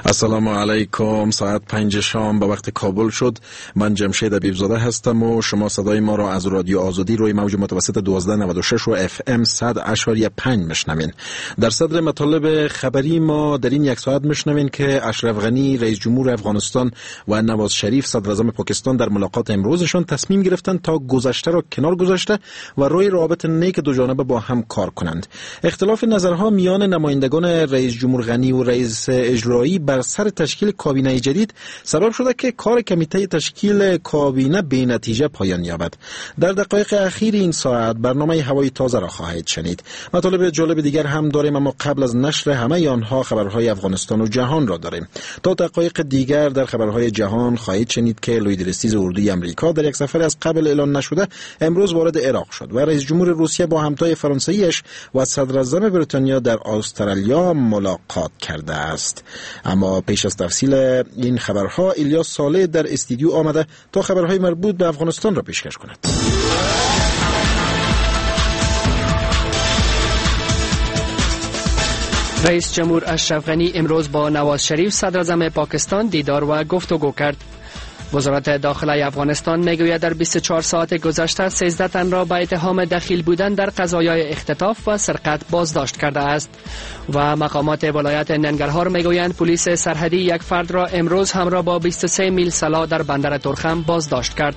السلام علیکم. ساعت 5 شام به وقت کابل شد. من جمشید حبیبزاده هستم و شما صدای ما را از رادیو آزادی روی موج متوسط 1296 و اف ام 100.5 میشنوین. در صدر مطالب خبری ما در این یک ساعت میشنوین که اشرف غنی رئیس جمهور افغانستان و نواز شریف صدر اعظم پاکستان در ملاقات امروزشان تصمیم گرفتند تا گذشته را کنار گذاشته و روی روابط نیک دو جانبه با هم کار کنند. اختلاف نظرها میان نمایندگان رئیس جمهور غنی و رئیس اجرایی بر سر تشکیل کابینه جدید سبب شده که کار کمیته تشکیل کابینه بی نتیجه پایان یابد. در دقایق اخیر این ساعت برنامه هوای تازه را خواهید شنید. مطالب جالب دیگر هم داریم، اما قبل از نشر همه آنها خبرهای افغانستان و جهان را داریم. تا دقایق دیگر در خبرهای جهان خواهید شنید که لوید اریستیز اردوی امریکا در یک سفر از قبل اعلان نشده امروز وارد عراق شد و رئیس جمهور روسیه با همتای فرانسویش و صدر اعظم بریتانیا در استرالیا ملاقات کرده است. اما پیش از تفصیل این خبرها الیاس صالح در استودیو آمده تا خبرهای مربوط به افغانستان را پیشکش کند. رئیس جمهور اشرف غنی امروز با نواز شریف صدر اعظم پاکستان دیدار و گفتگو کرد. وزارت داخله افغانستان میگوید در 24 ساعت گذشته 13 تن را به اتهام دخیل بودن در قضایای اختطاف و سرقت بازداشت کرده است و مقامات ولایت ننگرهار میگویند پلیس سرحدی یک فرد را امروز همراه با 23 میل سلاح در بندر ترخم بازداشت کرد.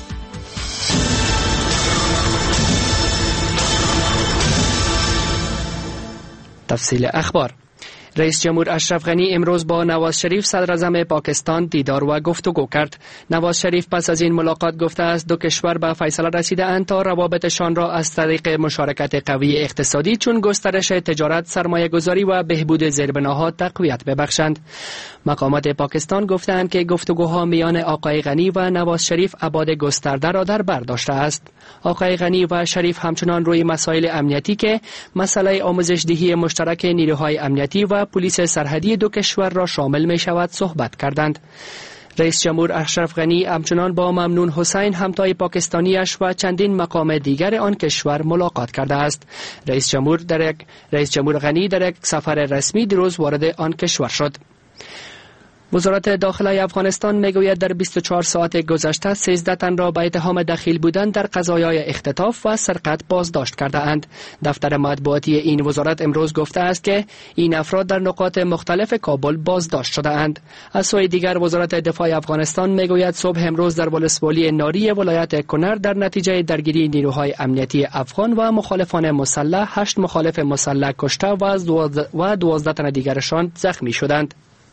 تفصیل اخبار. رئیس جمهور اشرف غنی امروز با نواز شریف صدر اعظم پاکستان دیدار و گفتگو کرد. نواز شریف پس از این ملاقات گفته است دو کشور به فیصله رسیده اند تا روابطشان را از طریق مشارکت قوی اقتصادی چون گسترش تجارت، سرمایه گذاری و بهبود زیربناها تقویت ببخشند. مقامات پاکستان گفتند که گفتگوها میان آقای غنی و نواز شریف ابعاد گسترده را در بر داشته است. آقای غنی و شریف همچنان روی مسائل امنیتی که مسئله آموزش دهی مشترک نیروهای امنیتی و پلیس سرحدی دو کشور را شامل می شود صحبت کردند. رئیس جمهور اشرف غنی همچنان با ممنون حسین همتای پاکستانیش و چندین مقام دیگر آن کشور ملاقات کرده است. رئیس جمهور غنی در یک سفر رسمی دیروز وارد آن کشور شد. وزارت داخله افغانستان میگوید در 24 ساعت گذشته 13 تن را به اتهام دخیل بودن در قضایای اختطاف و سرقت بازداشت کرده اند. دفتر مطبوعاتی این وزارت امروز گفته است که این افراد در نقاط مختلف کابل بازداشت شده اند. از سوی دیگر وزارت دفاع افغانستان میگوید صبح امروز در ولسوالی ناری ولایت کنر در نتیجه درگیری نیروهای امنیتی افغان و مخالفان مسلح 8 مخالف مسلح کشته و 12 تن دیگرشان زخمی شدند.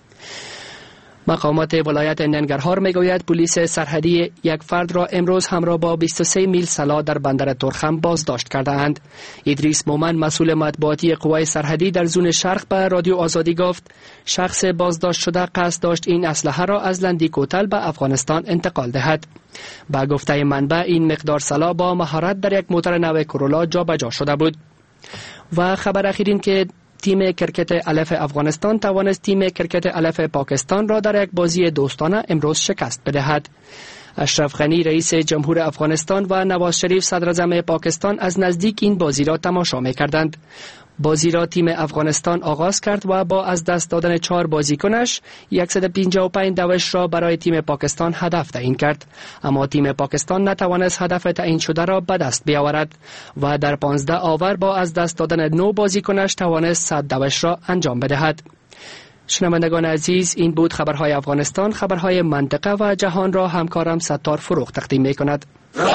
مقامات ولایت ننگرهار میگوید پلیس سرحدی یک فرد را امروز همراه با 23 میل سلاح در بندر ترخم بازداشت کرده اند. ادریس مومن مسئول مطبوعاتی قوای سرحدی در زون شرق به رادیو آزادی گفت شخص بازداشت شده قصد داشت این اسلحه را از لندی کوتل به افغانستان انتقال دهد. با گفته منبع این مقدار سلاح با مهارت در یک موتر نو کرولا جابجا شده بود. و خبر اخیر این که تیم کرکت الف افغانستان توانست تیم کرکت الف پاکستان را در یک بازی دوستانه امروز شکست بدهد. اشرف غنی رئیس جمهور افغانستان و نواز شریف صدر اعظم پاکستان از نزدیک این بازی را تماشا می‌کردند. بازی را تیم افغانستان آغاز کرد و با از دست دادن 4 بازیکنش 155 دوش را برای تیم پاکستان هدف تعیین کرد، اما تیم پاکستان نتوانست هدف تعیین شده را به دست بیاورد و در 15 آور با از دست دادن 9 بازیکنش توانست 100 دوش را انجام بدهد. شنوندگان عزیز، این بود خبرهای افغانستان. خبرهای منطقه و جهان را همکارم ستار فروغ تقدیم می‌کند.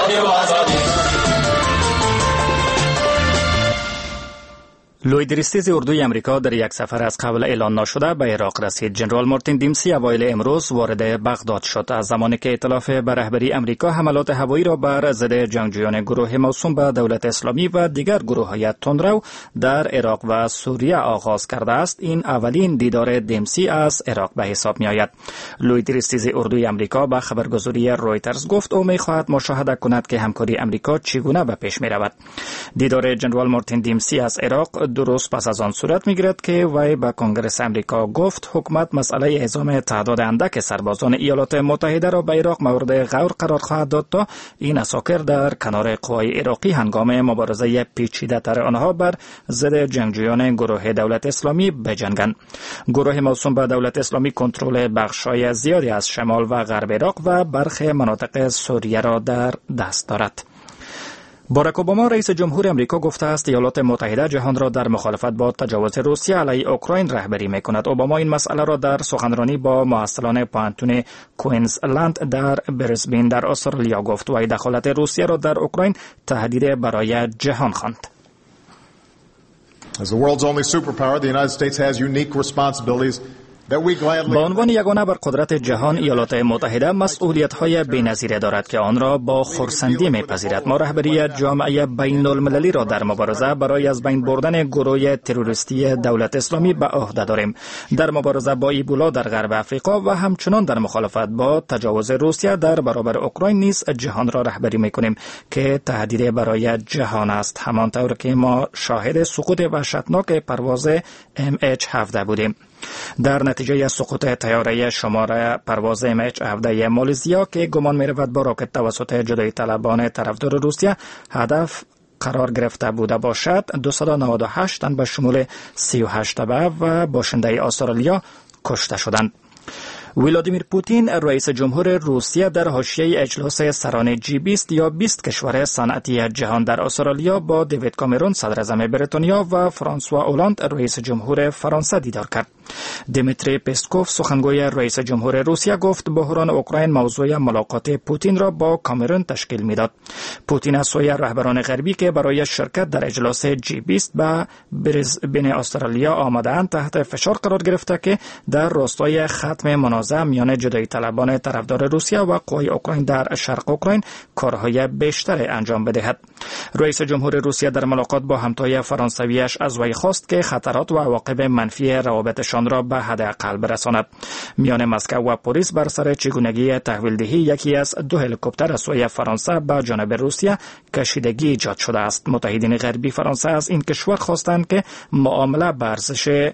لوید اریستیز اردوی امریکا در یک سفر از قبل اعلان نشده به عراق رسید. جنرال مارتین دیمسی اوایل امروز وارد بغداد شد. از زمانی که ائتلاف به رهبری امریکا حملات هوایی را بر ضد جنگجویان گروه موسوم به دولت اسلامی و دیگر گروه‌های تندرو در عراق و سوریه آغاز کرده است، این اولین دیدار دیمسی از عراق به حساب می‌آید. لوید اریستیز اردوی امریکا به خبرگزاری رویترز گفت او می‌خواهد مشاهده کند که همکاری امریکا چگونه به پیش می‌رود. دیدار جنرال مارتین دیمسی از عراق درست پس از آن صورت میگیرد که وی به کنگره امریکا گفت حکومت مسئله اعزام تعداد اندک سربازان ایالات متحده را به عراق مورد غور قرار خواهد داد تا این اساکر در کنار قوای عراقی هنگام مبارزه پیچیده تر آنها بر ضد جنگجویان گروه دولت اسلامی بجنگند. گروه موسوم به دولت اسلامی کنترل بخش‌های زیادی از شمال و غرب عراق و برخی مناطق سوریه را در دست دارد. باراک اوباما رئیس جمهور امریکا گفته است ایالات متحده جهان را در مخالفت با تجاوز روسیه علیه اوکراین رهبری می‌کند. اوباما این مسئله را در سخنرانی با محصلان پوهنتون کوئینزلند در برزبین در استرالیا گفت و دخالت روسیه را در اوکراین تهدید برای جهان خواند. As the world's only superpower, the United States has unique responsibilities. با عنوان یگانه برقدرت جهان ایالات متحده مسئولیت‌های بی‌نظیره دارد که آن را با خرسندی می‌پذیرد. ما رهبری جامعه بین‌المللی را در مبارزه برای از بین بردن گروه تروریستی دولت اسلامی به عهده داریم. در مبارزه با ایبولا در غرب افریقا و همچنان در مخالفت با تجاوز روسیه در برابر اوکراین نیز جهان را رهبری می‌کنیم که تهدید برای جهان است، همانطور که ما شاهد سقوط وحشتناک پرواز MH17 بودیم. در نتیجه سقوط طیاره شماره پرواز MH17 مالزیا که گمان می‌رود با راکت توسط جدایی طلبان طرفدار روسیه هدف قرار گرفته بوده باشد، 298 تن به شمول 38 تبع و باشنده استرالیا کشته شدند. ولادیمیر پوتین رئیس جمهور روسیه در حاشیه اجلاس سران G20 یا 20 کشور صنعتی جهان در استرالیا با دیوید کامرون صدر اعظم بریتانیا و فرانسوا اولاند رئیس جمهور فرانسه دیدار کرد. دیمیتری پسکوف سخنگوی رئیس جمهور روسیه گفت بحران اوکراین موضوع ملاقات پوتین را با کامرون تشکیل میداد. پوتین از سوی رهبران غربی که برای شرکت در اجلاس G20 به برزبین استرالیا آمدند تحت فشار قرار گرفته که در راستای ختم منازعه میان جدایی طلبان طرفدار روسیه و قوای اوکراین در شرق اوکراین کارهای بیشتر انجام بدهد. رئیس جمهور روسیه در ملاقات با همتای فرانسویش از وی خواست که خطرات و عواقب منفی روابطشان را به حداقل برساند. میان مسکو و پاریس بر سر چگونگی تحویل دهی یکی از 2 هلیکوپتر از سوی فرانسه به جانب روسیه کشیدگی ایجاد شده است. متحدین غربی فرانسه از این کشور خواستند که معامله به ارزش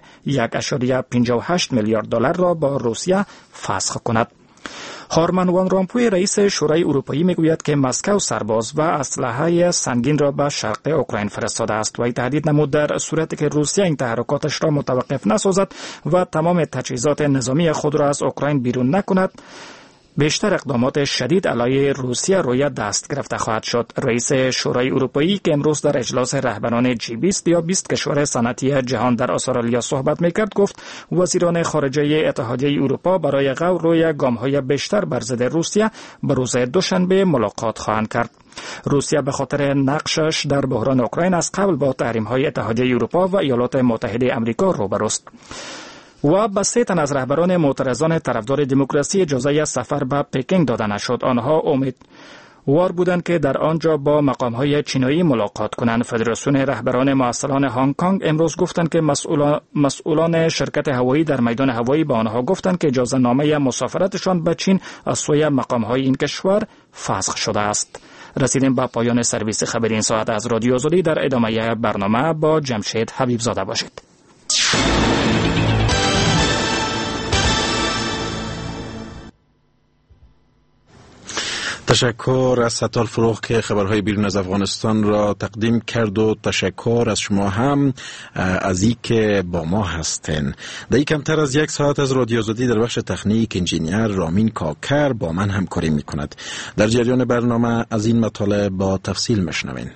1.58 میلیارد دلار را با روسیه فسخ کند. هارمن وان رامپوی رئیس شورای اروپایی میگوید که مسکو سرباز و اسلحه سنگین را به شرق اوکراین فرستاده است و تهدید نمود در صورتی که روسیه این تحرکاتش را متوقف نسازد و تمام تجهیزات نظامی خود را از اوکراین بیرون نکند بیشتر اقدامات شدید علیه روسیه روی دست گرفته خواهد شد. رئیس شورای اروپایی که امروز در اجلاس رهبران G20 یا 20 کشور صنعتی جهان در استرالیا صحبت میکرد گفت وزیران خارجه اتحادیه اروپا برای غور روی گام‌های بیشتر بر ضد روسیه به روز دوشنبه ملاقات خواهند کرد. روسیه به خاطر نقشش در بحران اوکراین از قبل با تحریم‌های اتحادیه اروپا و ایالات متحده آمریکا روبروست. و به 3 تن از رهبران معترضان طرفدار دموکراسی اجازه سفر به پکینگ داده نشد. آنها امیدوار بودند که در آنجا با مقام‌های چینایی ملاقات کنند. فدراسیون رهبران معسلان هنگ کنگ امروز گفتند که مسئولان شرکت هوایی در میدان هوایی به آنها گفتند که اجازه نامه مسافرتشان به چین از سوی مقام‌های این کشور فسخ شده است. رسیدیم به پایان سرویس خبری این ساعت از رادیو آزادی. در ادامه برنامه با جمشید حبیب زاده باشید. تشکر از ستار فروغ که خبرهای بیرون از افغانستان را تقدیم کرد و تشکر از شما هم از این که با ما هستین. در کمتر از 1 ساعت از رادیو آزادی در بخش تکنیک انجینیر رامین کاکر با من همکاری می کند. در جریان برنامه از این مطالب با تفصیل مشنوین.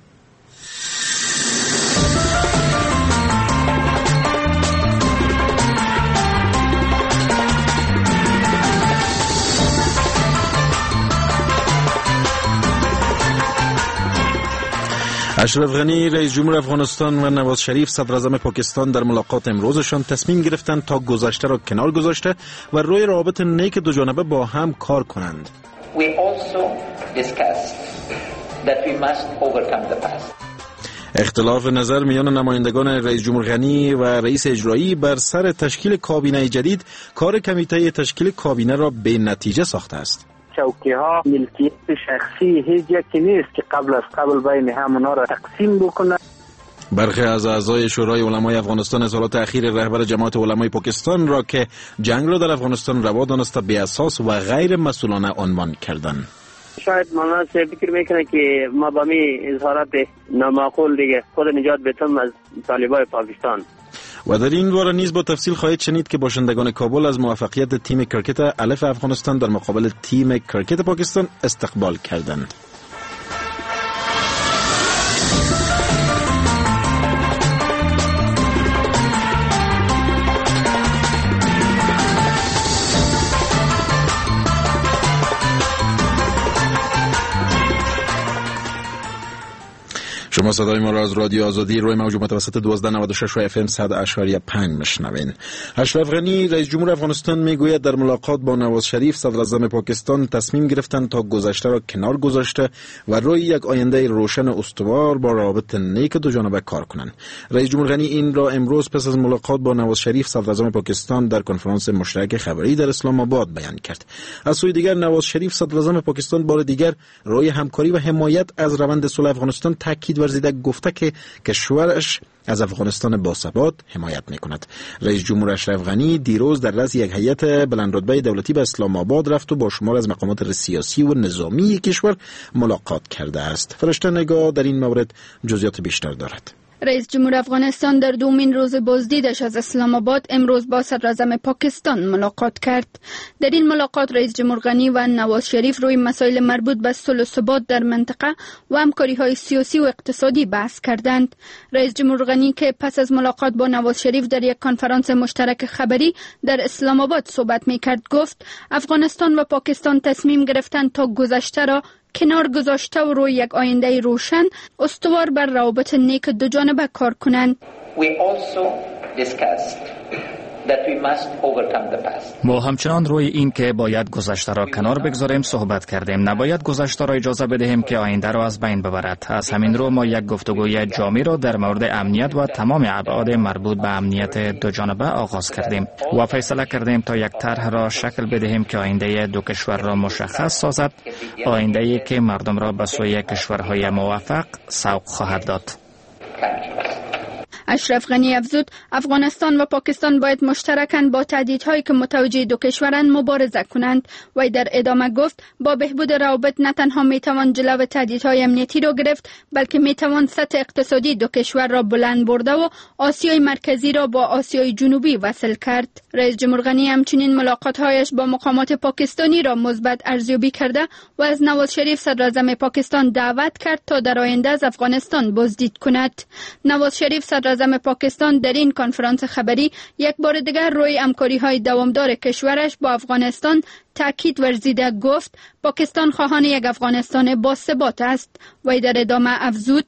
اشرف غنی رئیس جمهور افغانستان و نواز شریف صدر اعظم پاکستان در ملاقات امروزشان تصمیم گرفتند تا گذشته را کنار گذاشته و روی روابط نیک دو جانبه با هم کار کنند. We also discussed that we must overcome the past. اختلاف نظر میان نمایندگان رئیس جمهور غنی و رئیس اجرایی بر سر تشکیل کابینه جدید کار کمیته تشکیل کابینه را به نتیجه ساخته است. چوکی ها ملکیت شخصی هیچ یکی نیست که قبل بین همونا را تقسیم بکنه. برخی از اعضای شورای علمای افغانستان اظهارات اخیر رهبر جماعت علمای پاکستان را که جنگ را در افغانستان روا دانسته بی اساس و غیر مسئولانه عنوان کردند. شاید مولانا فکر میکنه که ما با می اظهارات نامعقول دیگه خود نجات بتم از طالبای پاکستان. و در این باره نیز با تفصیل خواهید شنید که باشندگان کابل از موفقیت تیم کرکت الف افغانستان در مقابل تیم کرکت پاکستان استقبال کردند. شما صدای ما را از رادیو آزادی روی موج متوسط 1296 و FM 100.5 میشنوین. اشرف غنی رئیس جمهور افغانستان میگوید در ملاقات با نواز شریف صدر اعظم پاکستان تصمیم گرفتند تا گذشته را کنار گذاشته و روی یک آینده روشن استوار با روابط نیک دو جانبه کار کنند. رئیس جمهور غنی این را امروز پس از ملاقات با نواز شریف صدر اعظم پاکستان در کنفرانس مشترک خبری در اسلام آباد بیان کرد. از سوی دیگر نواز شریف صدر اعظم پاکستان بار دیگر روی همکاری و حمایت از روند صلح افغانستان تاکید ورزیده گفته که کشورش از افغانستان باثبات حمایت میکند. رئیس جمهور اشرف غنی دیروز در رأس یک هیئت بلندرتبه دولتی به اسلام آباد رفت و با شمار از مقامات سیاسی و نظامی کشور ملاقات کرده است. فرشته نگاه در این مورد جزئیات بیشتر دارد. رئیس جمهور افغانستان در دومین روز بازدیدش از اسلام آباد امروز با صدر اعظم پاکستان ملاقات کرد. در این ملاقات رئیس جمهور غنی و نواز شریف روی مسائل مربوط به صلح و ثبات در منطقه و همکاری‌های سیاسی و اقتصادی بحث کردند. رئیس جمهور غنی که پس از ملاقات با نواز شریف در یک کنفرانس مشترک خبری در اسلام آباد صحبت می‌کرد گفت افغانستان و پاکستان تصمیم گرفتند تا گذشته را کنار گذاشته و روی یک آینده روشن استوار بر روابط نیک دو جانبه کار کنند. We also discussed that we must overcome the past. ما همچنان روی این که باید گذشته را کنار بگذاریم صحبت کردیم. نباید گذشته را اجازه بدهیم که آینده را از بین ببرد. از همین رو ما یک گفتگوی جامع را در مورد امنیت و تمام ابعاد مربوط به امنیت دو جانبه آغاز کردیم و فیصله کردیم تا یک طرح را شکل بدهیم که آینده دو کشور را مشخص سازد، آینده‌ای که مردم را به سوی کشورهای موفق سوق خواهد داد. اشرف غنی افزود افغانستان و پاکستان باید مشترکاً با تهدیدهایی که متوجه دو کشوران مبارزه کنند. و در ادامه گفت با بهبود روابط نه تنها میتوان جلو تهدیدهای امنیتی را گرفت بلکه میتوان سطح اقتصادی دو کشور را بلند برده و آسیای مرکزی را با آسیای جنوبی وصل کرد. رئیس جمهور غنی همچنین ملاقات‌هایش با مقامات پاکستانی را مثبت ارزیابی کرده و از نواز شریف صدر اعظم پاکستان دعوت کرد تا در آینده از افغانستان بازدید کند. نواز شریف صدر اعظم پاکستان در این کنفرانس خبری یک بار دیگر روی همکاری‌های دوامدار کشورش با افغانستان تاکید ورزیده گفت پاکستان خواهان یک افغانستان باثبات است و در ادامه افزود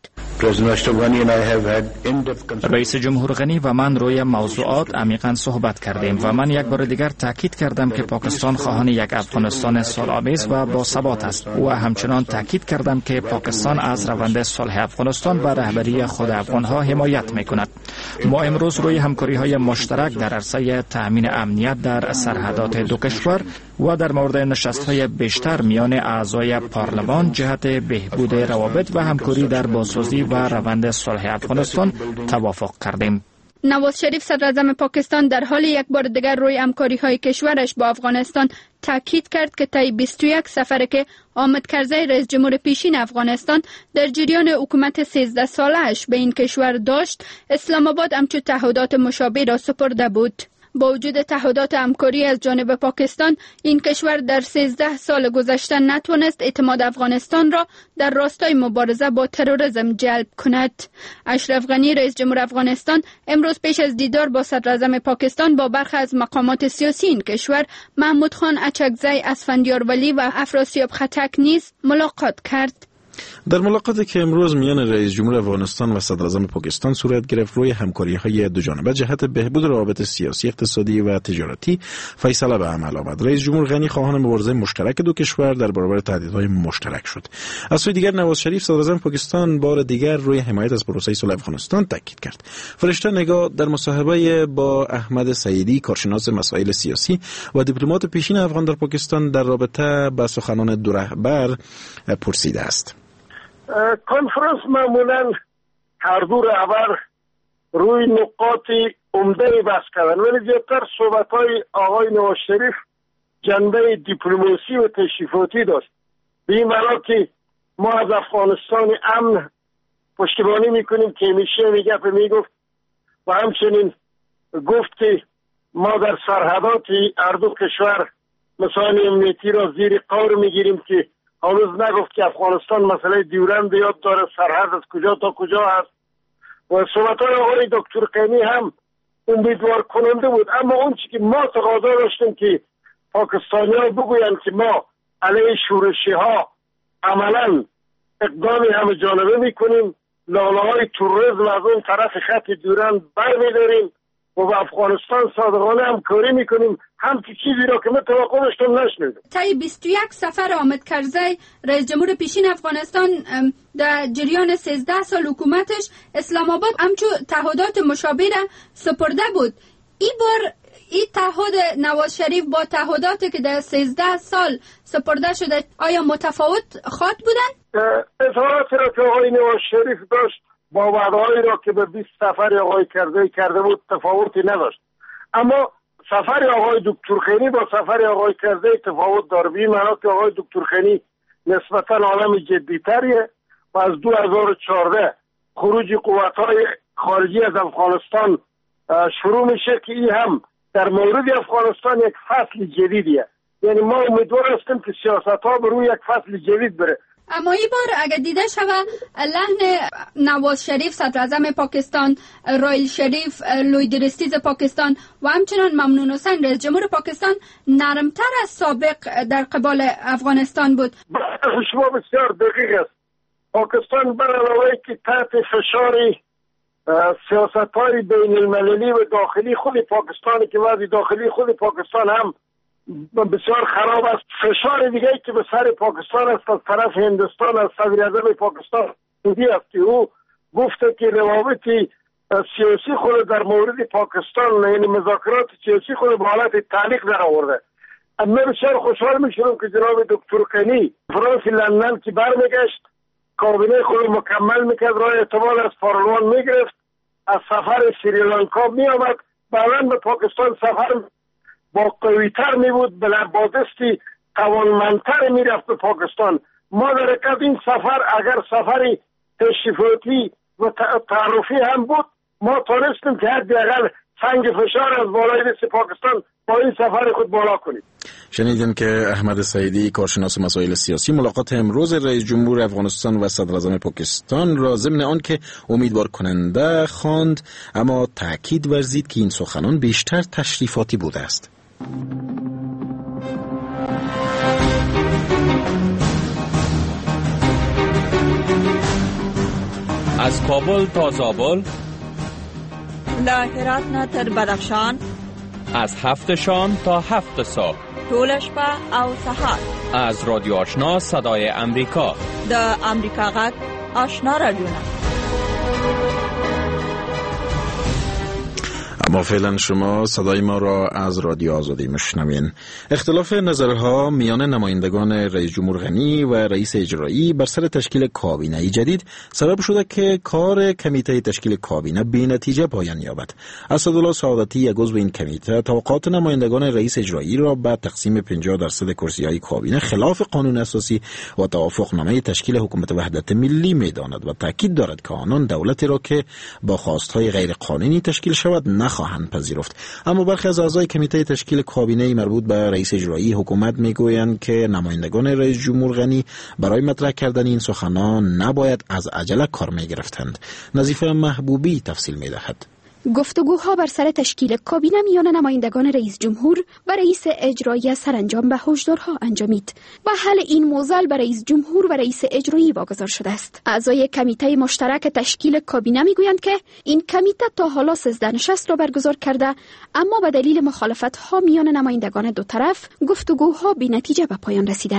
رئیس جمهور غنی و من روی موضوعات عمیقاً صحبت کردیم و من یک بار دیگر تاکید کردم که پاکستان خواهان یک افغانستان صلح‌آمیز و باثبات است و همچنان تاکید کردم که پاکستان از روند صلح افغانستان و رهبری خود افغانها حمایت می‌کند. ما امروز روی همکاری‌های مشترک در عرصه تأمین امنیت در سرحدات دو کشور و در مورد نشست‌های بیشتر میان اعضای پارلمان جهت بهبود روابط و همکاری در بازسازی و روند صلح افغانستان توافق کردیم. نواز شریف صدر اعظم پاکستان در حال یک بار دیگر روی همکاری‌های کشورش با افغانستان تاکید کرد که طی 21 سفری که حامد کرزی رئیس جمهور پیشین افغانستان در جریان حکومت 13 ساله‌اش به این کشور داشت، اسلام آباد همچون تعهدات مشابه را سپرده بود. با وجود تعهدات همکاری از جانب پاکستان، این کشور در 13 سال گذشته نتوانست اعتماد افغانستان را در راستای مبارزه با تروریسم جلب کند. اشرف غنی رئیس جمهور افغانستان امروز پیش از دیدار با صدر اعظم پاکستان با برخی از مقامات سیاسی این کشور، محمود خان اچکزی، اسفندیار ولی و افراسیاب خټک نیز ملاقات کرد. در ملاقاتی که امروز میان رئیس جمهور افغانستان و صدر اعظم پاکستان صورت گرفت روی همکاری‌های دو جانبه جهت بهبود روابط سیاسی، اقتصادی و تجارتی فیصله به عمل آمد. رئیس جمهور غنی خواهان مبارزه مشترک دو کشور در برابر تهدیدهای مشترک شد. از سوی دیگر نواز شریف صدر اعظم پاکستان بار دیگر روی حمایت از پروسه صلح افغانستان تاکید کرد. فرشته نگاه در مصاحبه با احمد سعیدی، کارشناس مسائل سیاسی و دیپلمات پیشین افغان در پاکستان، در رابطه با سخنان دو رهبر پرسیده است. کنفرانس معمولا هر دو رهبر روی نقاط عمده بحث کردن، ولی زیادتر صحبت‌های آقای نواز شریف جنبه دیپلماسی و تشریفاتی داشت، به این معنا که ما از افغانستان امن پشتیبانی میکنیم که همیشه میگفت میگفت و همچنین گفت که ما در سرحدات هر دو کشور مسائل امنیتی را زیر غور میگیریم که هنوز نگفت که افغانستان مسئله دیورند یاد داره، سرحد از کجا تا کجا هست. و صحبت‌های آقای دکتر قینی هم امیدوار کننده بود، اما اون چی که ما تقاضا داشتیم که پاکستانی‌ها بگویند که ما علیه شورشی ها عملاً اقدامی همه جانبه میکنیم، لاله‌های تروریسم از اون طرف خط دیورند برمی‌داریم و با افغانستان صادقانه همکاری میکنیم، هم که چیزی را که ما توقع داشتیم نشنیدیم. طی 21 سفر حامد کرزی رئیس جمهور پیشین افغانستان در جریان 13 سال حکومتش اسلام آباد همچو تعهدات مشابه را سپرده بود. این بار این تعهد نواز شریف با تعهداتی که در 13 سال سپرده شده آیا متفاوت خواهد بودن؟ اظهاراتی را که آقای نواز شریف داشت با وعده‌هایی را که به 20 سفر آقای کرزی کرده بود تفاوتی نداشت، اما سفر آقای دکتر قینی با سفر آقای کرزی تفاوت داره، به این معنا که آقای دکتر قینی نسبتاً عالم جدی‌تریه و از 2014 خروج قوت‌های خارجی از افغانستان شروع میشه که این هم در مورد افغانستان یک فصل جدیدیه، یعنی ما امیدوار هستیم که سیاست‌ها به روی یک فصل جدید بره. اما این بار اگر دیده شود لحن نواز شریف صدر اعظم پاکستان، رائیل شریف لوی درستیز پاکستان و همچنان ممنون حسین رئیس جمهور پاکستان نرمتر از سابق در قبال افغانستان بود. شما بسیار دقیق است. پاکستان بر علاوه که تحت فشار سیاست‌های بین المللی و داخلی خود پاکستان که وضع داخلی خود پاکستان هم بسیار خراب است، فشار دیگه که به سر پاکستان است از طرف هندوستان از صدر اعظم پاکستان مودی است که او گفته که روابط سیاسی خود در مورد پاکستان یعنی مذاکرات سیاسی خود به حالت تعلیق در آورده. اما بسیار خوشحال میشم که جناب دکتر قینی فرانس لندن که برمیگشت کابینه خود مکمل میکرد، رای اعتماد از پارلمان میگرفت، از سفر سریلانکا میامد، بعداً به پاکستان سفر با قویتر می بود، با دستی توانمندتر می رفت به پاکستان. ما در حقیقت این سفر اگر سفری تشریفاتی و تعارفی هم بود، ما تونستیم که حداقل سنگ فشار از بالای دست پاکستان با این سفر خود بالا کنیم. شنیدیم که احمد سعیدی کارشناس مسائل سیاسی ملاقات امروز رئیس جمهور افغانستان و صدر اعظم پاکستان را ضمن آن که امیدوار کننده خواند، اما تأکید ورزید که این سخنان بیشتر تشریفاتی بوده است. از کابل تا زابل، له هرات نه تر بدخشان، از 7 شام تا 7 صبح، ټول شپه او سهار، از رادیو آشنا صدای امریکا، د امریکا غږ آشنا رادیونا. اما فعلا شما صدای ما را از رادیو آزادی میشنوین. اختلاف نظرها میان نمایندگان رئیس جمهور غنی و رئیس اجرایی بر سر تشکیل کابینه جدید سبب شده که کار کمیته تشکیل کابینه بی‌نتیجه پایان یابد. اسدالله سعادتی یک عضو این کمیته توقعات نمایندگان رئیس اجرایی را به تقسیم 50% کرسی‌های کابینه خلاف قانون اساسی و توافقنامه تشکیل حکومت وحدت ملی می‌داند و تاکید دارد که آنان دولتی را که با خواستهای غیر قانونی تشکیل شود نخواهند پذیرفت. اما برخی از اعضای کمیته تشکیل کابینه مربوط به رئیس اجرایی حکومت میگویند که نمایندگان رئیس جمهور غنی برای مطرح کردن این سخنان نباید از عجله کار میگرفتند. نظیفه محبوبی تفصیل میدهد. گفتگوها بر سر تشکیل کابینه میان نمایندگان رئیس جمهور و رئیس اجرایی سرانجام به هشدارها انجامید و حل این موضوع به رئیس جمهور و رئیس اجرایی واگذار شده است. اعضای کمیته مشترک تشکیل کابینه میگویند که این کمیته تا حالا 13 نشست را برگزار کرده، اما به دلیل مخالفت‌ها میان نمایندگان دو طرف گفتگوها بی‌نتیجه به پایان رسیده است.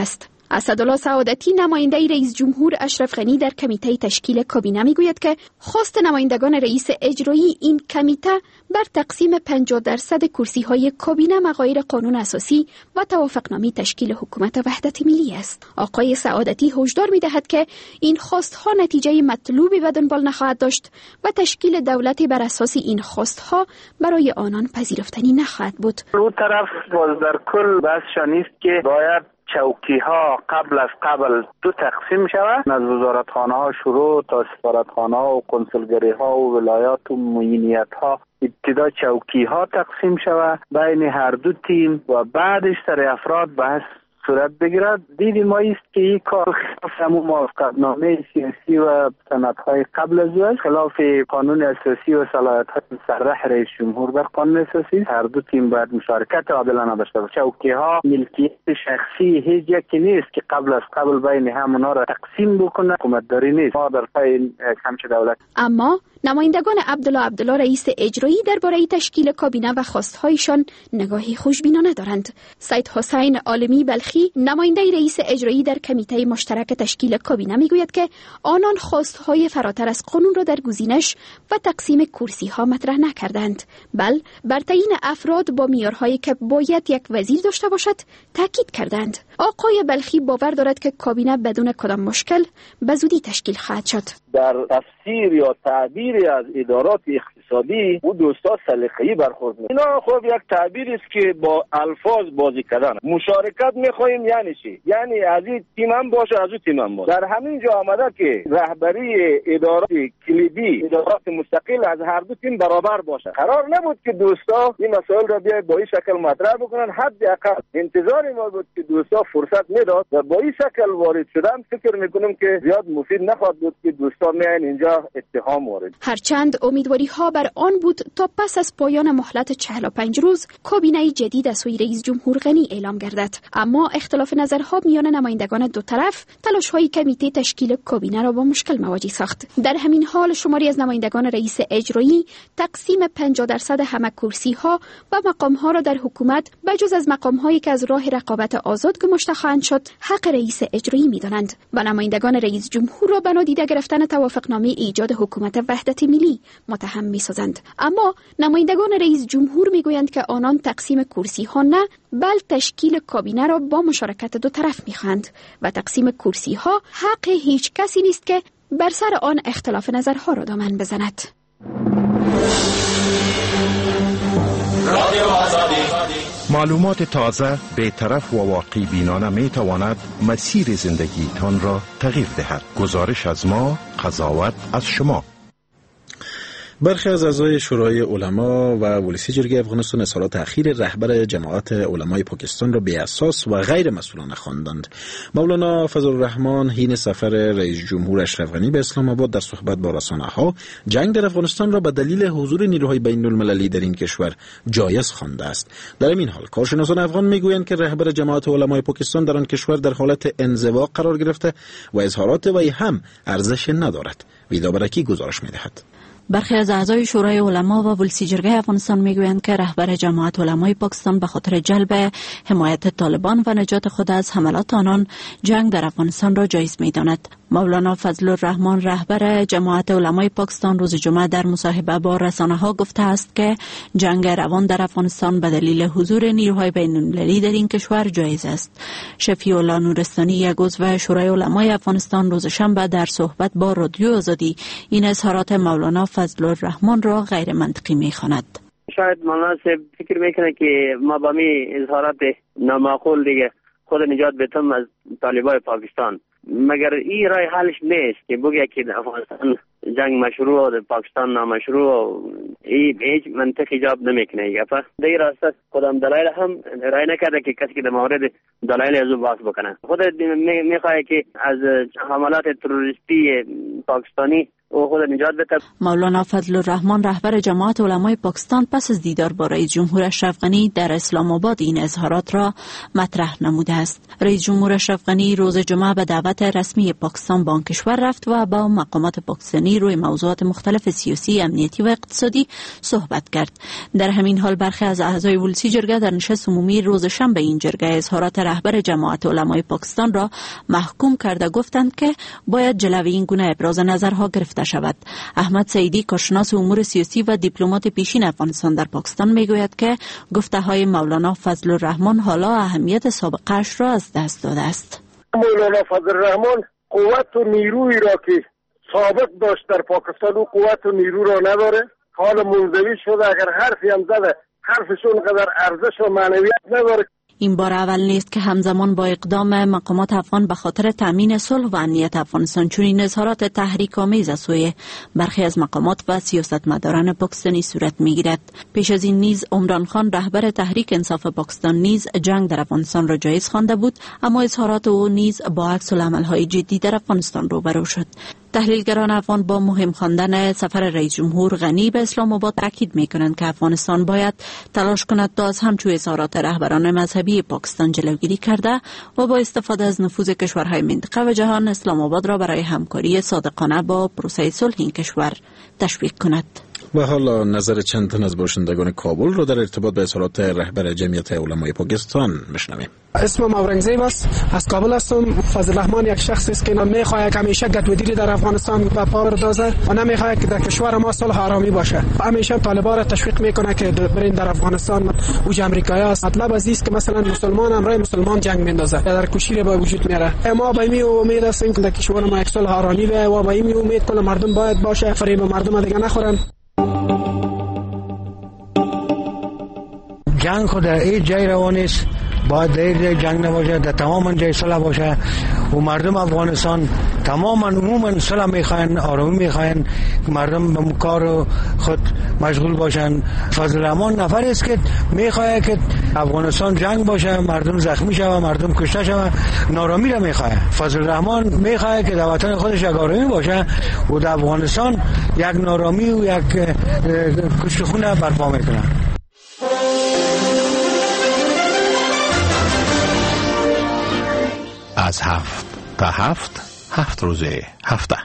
اسدالله سعادتی نماینده رئیس جمهور اشرف غنی در کمیته تشکیل کابینه میگوید که خواست نمایندگان رئیس اجرایی این کمیته بر تقسیم 50% کرسی‌های کابینه مغایر قانون اساسی و توافقنامه تشکیل حکومت وحدت ملی است. آقای سعادتی هشدار می‌دهد که این خواست‌ها نتیجه مطلوبی به دنبال نخواهد داشت و تشکیل دولتی بر اساس این خواست‌ها برای آنان پذیرفتنی نخواهد بود. اون طرف باز در کل بحث نیست که باید چوکی ها قبل از قبل دو تقسیم شود، از وزارتخانه ها شروع تا سفارتخانه ها و کنسولگری ها و ولایات و معینیت ها ابتدا چوکی ها تقسیم شود بین هر دو تیم و بعدش سر افراد بحث صورت بگیرد. دیدی ما است که این کار خلاف موافقتنامه سیاسی و سندهای قبل از او، خلاف قانون اساسی و صلاحیت‌های مصرح رئیس جمهور در قانون اساسی. هر دو تیم باید مشارکت عادلانه داشته باشند. چوکی‌ها ملکیت شخصی هیچ یکی نیست که قبل از قبل بین همونها را تقسیم بکنه. حکومتداری نیست. ما در پای همچه دولت. اما نمایندگان عبدالله رئیس اجرایی درباره تشکیل کابینه و خواستهایشان نگاهی خوشبینانه دارند. سید حسین عالمی بلخی نماینده رئیس اجرایی در کمیته مشترک تشکیل کابینه میگوید که آنان خواستهای فراتر از قانون را در گزینش و تقسیم کرسی ها مطرح نکردند، بل بر تعیین افراد با معیارهایی که باید یک وزیر داشته باشد تاکید کردند. آقای بلخی باور دارد که کابینه بدون کدام مشکل به زودی تشکیل خواهد شد. در تفسیر یا تعبیر از ادارات اقتصادی او دوستا سلیقه‌ای برخورد می‌کنند. اینا خب یک تعبیری است که با الفاظ بازی کردن. مشارکت می‌خوایم یعنی چی؟ یعنی از این تیم هم باشه از اون تیم هم باشه. در همین جا آمده که رهبری ادارات کلیدی، ادارات مستقل از هر دو تیم برابر باشه. قرار نبود که دوستا این مسائل را بیای با این شکل مطرح بکنن. حداقل انتظار ما بود که دوستا فرصت میداد و با این شکل وارد شدن فکر می‌کنم که زیاد مفید نخواهد بود که دوستا میان اینجا اتهام وارد. هرچند امیدواری ها بر آن بود تا پس از پایان مهلت 45 روز کابینه جدید از سوی رئیس جمهور غنی اعلام گردد، اما اختلاف نظرها میان نمایندگان دو طرف تلاش های کمیته تشکیل کابینه را با مشکل مواجه ساخت. در همین حال شماری از نمایندگان رئیس اجرایی تقسیم 50% همه کرسی ها و مقام ها را در حکومت بجز از مقام هایی که از راه رقابت آزاد گماشته خواهند شد حق رئیس اجرایی میدانند و نمایندگان رئیس جمهور را به نادیده گرفتن توافقنامه ایجاد حکومت وحدت ملی متهم می‌سازند. اما نمایندگان رئیس جمهور میگویند که آنان تقسیم کرسی ها نه بل تشکیل کابینه را با مشارکت دو طرف می‌خواهند و تقسیم کرسی ها حق هیچ کسی نیست که بر سر آن اختلاف نظرها را دامن بزند. معلومات تازه، بی‌طرف و واقعی بینانه می تواند مسیر زندگی تان را تغییر دهد. گزارش از ما، قضاوت از شما. برخی از اعضای شورای علما و ولسی جرگه افغانستان اظهارات اخیر رهبر جماعت علمای پاکستان را بی اساس و غیر مسئولانه خواندند. مولانا فضل الرحمن حین سفر رئیس جمهور اشرف غنی به اسلام آباد در صحبت با رسانه‌ها جنگ در افغانستان را به دلیل حضور نیروهای بین المللی در این کشور جایز خوانده است. در این حال کارشناسان افغان میگویند که رهبر جماعت علمای پاکستان در آن کشور در حالت انزوا قرار گرفته و اظهارات وی هم ارزش ندارد. ویدا برکی گزارش می‌دهد. برخی از اعضای شورای علما و ولسی جرگه افغانستان میگویند که رهبر جماعت علمای پاکستان به خاطر جلب حمایت طالبان و نجات خود از حملات آنان جنگ در افغانستان را جایز می‌داند. مولانا فضل الرحمن رهبر جماعت علمای پاکستان روز جمعه در مصاحبه با رسانه‌ها گفته است که جنگ روان در افغانستان به دلیل حضور نیروهای بین‌المللی در این کشور جایز است. شفیع الله نورستانی یک عضو شورای علمای افغانستان روز شنبه در صحبت با رادیو آزادی این اظهارات مولانا فضل الرحمن را غیر منطقی می‌خواند. شاید مولانا فکر میکنه که ما با می اظهارات نامعقول دیگه خود نجات بدم از طالبای پاکستان، مگر این رای حلش نیست که بگه که افغانستان جنگ مشروع و پاکستان نامشروع. این هیچ منطق ایجاب نمیکنه. در راست خودم دلایل هم رای نکرده که کسی که در مورد دلایل از او بحث بکنه. خود میخواه که از حملات تروریستی پاکستانی او خود نجات بده. مولانا فضل الرحمن رهبر جماعت علمای پاکستان پس از دیدار با رئیس جمهور اشرف غنی در اسلام آباد این اظهارات را مطرح نموده است. رئیس جمهور اشرف غنی روز جمعه به دعوت رسمی پاکستان به آن کشور رفت و با مقامات پاکستانی روی موضوعات مختلف سیاسی، امنیتی و اقتصادی صحبت کرد. در همین حال برخی از اعضای ولسی جرگه در نشست عمومی روز شنبه این جرگه اظهارات رهبر جماعت علمای پاکستان را محکوم کرده گفتند که باید جلوی این گونه ابراز نظرها گرفته شود. احمد سعیدی کارشناس امور سیاسی و دیپلمات پیشین افغانستان در پاکستان میگوید که گفته‌های مولانا فضل الرحمن حالا اهمیت سابقه‌اش را از دست داده است. مولانا فضل الرحمن قوت و نیرویی را که سابق داشت در پاکستان او قوت و نیرو را نداره. حال منزوی شده، اگر حرفی هم زده حرفشون قدر ارزش و معنویت نداره. این بار اول نیست که همزمان با اقدام مقامات افغان به خاطر تامین صلح و امنیت افغانستان چنین اظهارات تحریک‌آمیز از سوی برخی از مقامات و سیاستمداران پاکستانی صورت می‌گیرد. پیش از این نیز عمران خان رهبر تحریک انصاف پاکستان نیز جنگ در افغانستان را جایز خوانده بود، اما اظهارات او نیز با عکس‌العمل‌های جدی در افغانستان روبرو شد. تحلیلگران افغان با مهم خواندن سفر رئیس جمهور غنی به اسلام آباد تاکید می‌کنند که افغانستان باید تلاش کند تا از همچو اظهارات رهبران مذهبی پاکستان جلوگیری کرده و با استفاده از نفوذ کشورهای منطقه و جهان اسلام آباد را برای همکاری صادقانه با پروسه صلح این کشور تشویق کند. و حالا نظر چند تن از باشندگان کابل رو در ارتباط به اظهارات رهبر جمعیت علمای پاکستان میشنویم. اسمم اورنگزیب است، از کابل هستم. فضل الرحمن یک شخصی است که نمیخواهد همیشه گدودیری در افغانستان به پا بردازه و نمیخواهد که در کشور ما صلح آرامی باشه. همیشه طالبان را تشویق میکنه که برین در افغانستان. اوج امریکایی است. مطلب از است که مثلا مسلمان امرای مسلمان جنگ میندازه، در کشیر به وجود میاره. ما به این امید هستیم که در کشور ما یک صلح آرامی به و به این امید کل مردم باید باشه، فریب مردم دیگه نخورن. جنگ خود در این جای روان است، باید در این جای جنگ نباشه، در تمام جای صلح باشه و مردم افغانستان تماما عموما صلح میخواین، آرامی میخواین، مردم به کار خود مشغول باشن. فضل الرحمن نفر است که میخواه که افغانستان جنگ باشه، مردم زخمی شوه، مردم کشته شوه، نارامی را میخواه. فضل الرحمن میخواه که در وطن خودش یک آرامی باشه و در افغانستان یک نارامی و یک کشت خونه برپا میکنه. از 7 تا 7 روز هفته.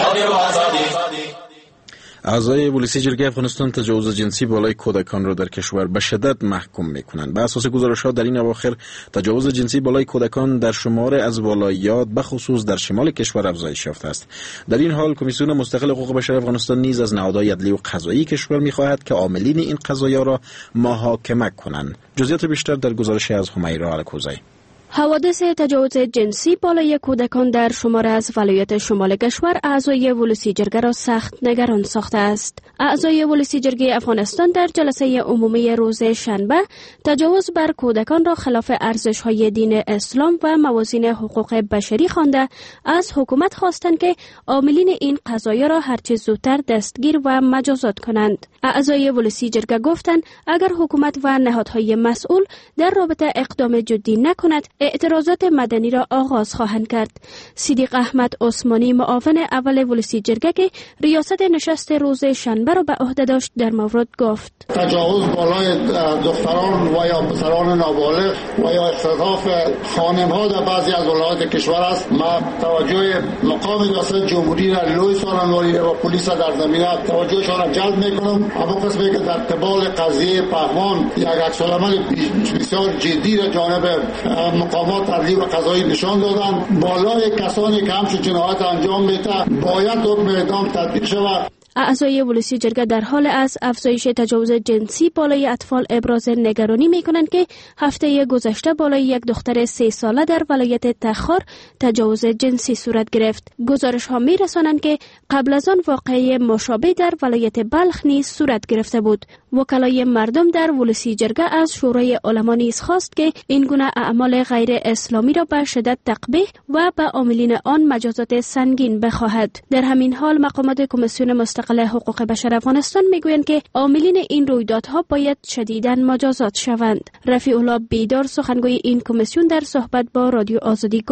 اعضای پلیس جرگه افغانستان تجاوز جنسی بالای کودکان را در کشور به شدت محکوم می‌کنند. به اساس گزارش‌ها در این اواخر تجاوز جنسی بالای کودکان در شمار از ولایات به خصوص در شمال کشور افزایش یافته است. در این حال کمیسیون مستقل حقوق بشر افغانستان نیز از نهادهای عدلی و قضایی کشور می‌خواهد که عاملین این قضایا را محاکمه کنند. جزئیات بیشتر در گزارش از همیرا الکوزی. حوادث تجاوز جنسی بالای کودکان در شمار از ولایات شمال کشور اعضای ولسی جرگه را سخت نگران ساخته است. اعضای ولسی جرگه افغانستان در جلسه عمومی روز شنبه تجاوز بر کودکان را خلاف ارزش‌های دین اسلام و موازین حقوق بشری خوانده از حکومت خواستند که عاملین این قضایا را هرچه زودتر دستگیر و مجازات کنند. اعضای ولسی جرگه گفتند اگر حکومت و نهادهای مسئول در رابطه اقدام جدی نکند اعتراضات مدنی را آغاز خواهند کرد. صدیق احمد عثمانی معاون اول ولسی جرگه که ریاست نشست روز شنبه را به عهده داشت در مورد گفت تجاوز بالای دختران و یا پسران نابالغ و یا اختطاف خانم‌ها در بعضی از ولایات کشور است. من توجه مقام ریاست جمهوری را لوی سالنواری و پلیس در زمینه توجهشان را جلب می‌کنم. اما قسمی که در قبال قضیه پهمان یک عکس‌العمل بسیار جدی را جانب مقامات عدلی و قضایی نشان دادن. بالای کسانی که همچون جنایت انجام میده باید حکم اعدام تطبیق شود. اعضای ولسی جرگه در حال از افزایش تجاوز جنسی بالای اطفال ابراز نگرانی می‌کنند که هفته گذشته بالای یک دختر 3 ساله در ولایت تخار تجاوز جنسی صورت گرفت. گزارش‌ها می‌رسانند که قبل از آن واقعه مشابه در ولایت بلخ نیز صورت گرفته بود. وکلای مردم در ولسی جرگه از شورای علما نیز خواست که این گونه اعمال غیر اسلامی را به شدت تقبیح و به عاملین آن مجازات سنگین بخواهد. در همین حال مقامات کمیسیون مستقل حقوق بشر افغانستان میگویند که عاملین این رویدادها باید شدیداً مجازات شوند. رفیع الله بیدار سخنگوی این کمیسیون در صحبت با رادیو آزادی گفت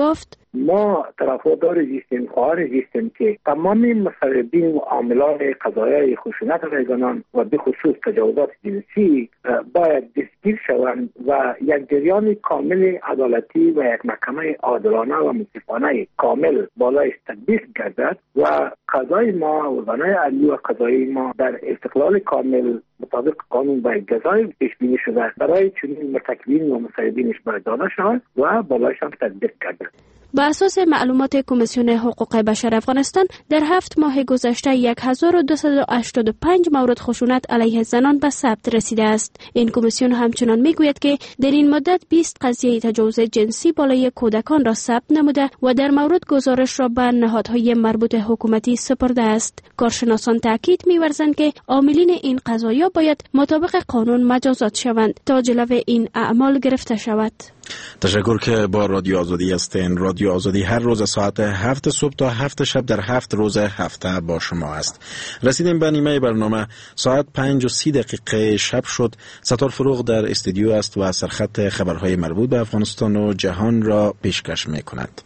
ما طرفدار هستیم، خواهر هستیم که تمام مصوبین و عاملان قضایای خشونت رایگانان و به خصوص تجاوزات جنسی باید دستگیر شوند و یک جریان کامل عدالتی و یک محکمه عادلانه و منصفانه کامل بالای تطبیق گردد و قضای ما و بنای عدلی و قضایی ما در استقلال کامل مطابق قانون باید جزای پیش بینی شده برای چنین مرتکبین و مصوبینش باید داده شود و بالایشان تطبیق گردد. با اساس معلومات کمیسیون حقوق بشر افغانستان در 7 ماه گذشته 1285 مورد خشونت علیه زنان به ثبت رسیده است. این کمیسیون همچنان میگوید که در این مدت 20 قضیه تجاوز جنسی بالای کودکان را ثبت نموده و در مورد گزارش را به نهادهای مربوط حکومتی سپرده است. کارشناسان تاکید می‌ورزند که عاملین این قضایا باید مطابق قانون مجازات شوند تا جلوی این اعمال گرفته شود. تشکر که با رادیو آزادی هستین. رادیو آزادی هر روز ساعت 7 صبح تا 7 شب در 7 روز هفته با شما است. رسیدیم به نیمه برنامه. ساعت 5:30 شب شد. ستار فروغ در استودیو است و سرخط خبرهای مربوط به افغانستان و جهان را پیشکش می کند.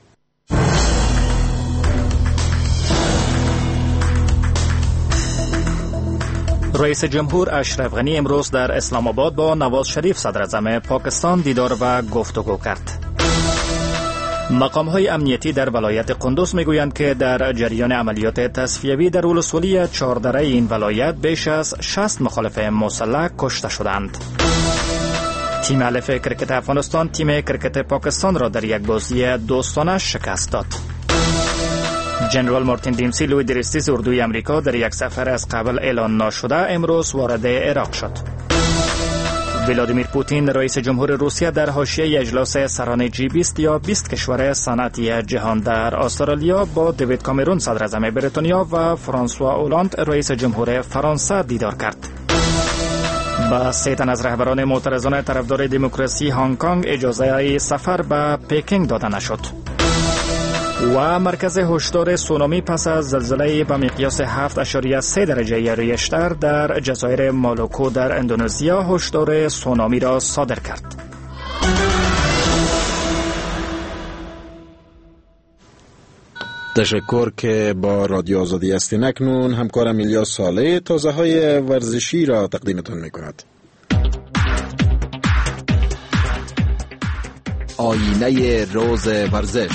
رئیس جمهور اشرف غنی امروز در اسلام آباد با نواز شریف صدر اعظم پاکستان دیدار و گفتگو کرد. مقام‌های امنیتی در ولایت قندوز میگویند که در جریان عملیات تصفیوی در ولسوالی چهاردره این ولایت بیش از 60 مخالف مسلح کشته شدند. تیم الف کرکت افغانستان تیم کرکت پاکستان را در یک بازی دوستانه شکست داد. جنرال مارتین دیمسی لوی درستیز اردوی امریکا در یک سفر از قبل اعلان نشده امروز وارد عراق شد. ولادیمیر پوتین رئیس جمهور روسیه در حاشیه اجلاس سران G20 یا 20 کشور صنعتی جهان در استرالیا با دیوید کامرون صدر اعظم بریتانیا و فرانسوا اولاند رئیس جمهور فرانسه دیدار کرد. با 3 تن از رهبران معترضان طرفدار دموکراسی هنگ کنگ اجازه سفر به پکینگ داده نشد. و مرکز هشدار سونامی پس از زلزله به مقیاس 7.3 درجه ریشتر در جزایر مالوکو در اندونزیا هشدار سونامی را صادر کرد. تشکر که با رادیو آزادی هستین. اکنون همکارم الیاس صالح تازه های ورزشی را تقدیمتون می کند. آینه روز ورزش.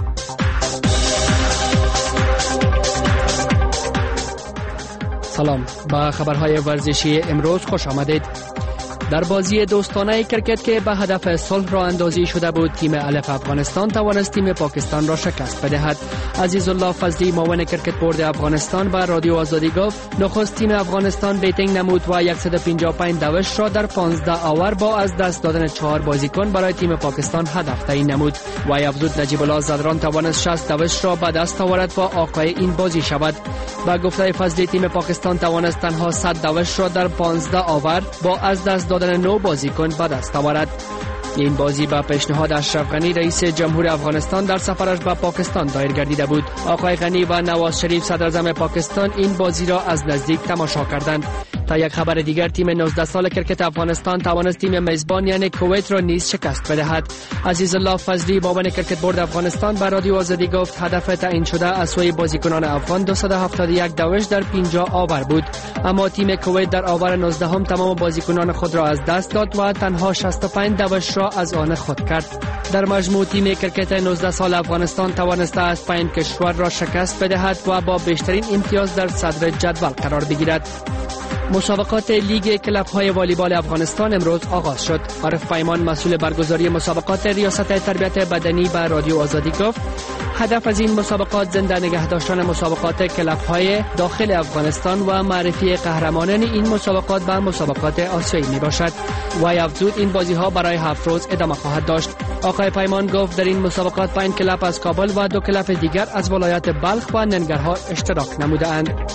سلام، با خبرهای ورزشی امروز خوش آمدید. در بازی دوستانه کرکت که به هدف صلح راه اندازی شده بود، تیم الف افغانستان توانست تیم پاکستان را شکست بدهد. عزیزالله فضلی معاون کرکت بورد افغانستان به رادیو آزادی گفت نخست تیم افغانستان بیتینگ نمود و 155 دوش را در 15 آور با از دست دادن 4 بازیکن برای تیم پاکستان هدف تعیین نمود. وی افزود نجیب الله زدران توانست 60 دوش را به دست آورد و آقای این بازی شود. با گفته فضلی تیم پاکستان توانست تنها 100 دوش را در 15 آور با از دست دادن 9 بازیکن به دست آورد. این بازی با پیشنهاد اشرف غنی رئیس جمهور افغانستان در سفرش به پاکستان دایر گردیده بود. آقای غنی و نواز شریف صدر اعظم پاکستان این بازی را از نزدیک تماشا کردند. تا یک خبر دیگر، تیم 19 سال کرکت افغانستان توانست تیم میزبان یعنی کویت را نیز شکست بدهد. عزیزالله فضلی معاون کرکت بورد افغانستان به رادیو آزادی گفت هدف تعیین شده از سوی بازیکنان افغان 271 دوش در 50 آور بود، اما تیم کویت در آور 19 هم تمام بازیکنان خود را از دست داد و تنها 65 دوش را از آن خود کرد. در مجموع تیم کرکت 19 سال افغانستان توانسته از 5 کشور را شکست بدهد و با بیشترین امتیاز در صدر جدول قرار بگیرد. مسابقات لیگ کلب‌های والیبال افغانستان امروز آغاز شد. عارف پیمان مسئول برگزاری مسابقات ریاست تربیت بدنی به رادیو آزادی گفت هدف از این مسابقات زنده نگه داشتن مسابقات کلب‌های داخل افغانستان و معرفی قهرمانان این مسابقات به مسابقات آسیایی می باشد. وی افزود این بازی‌ها برای 7 روز ادامه خواهد داشت. آقای پیمان گفت در این مسابقات 5 کلب از کابل و 2 کلب دیگر از ولایت بلخ و ننگرهار اشتراک نموده‌اند.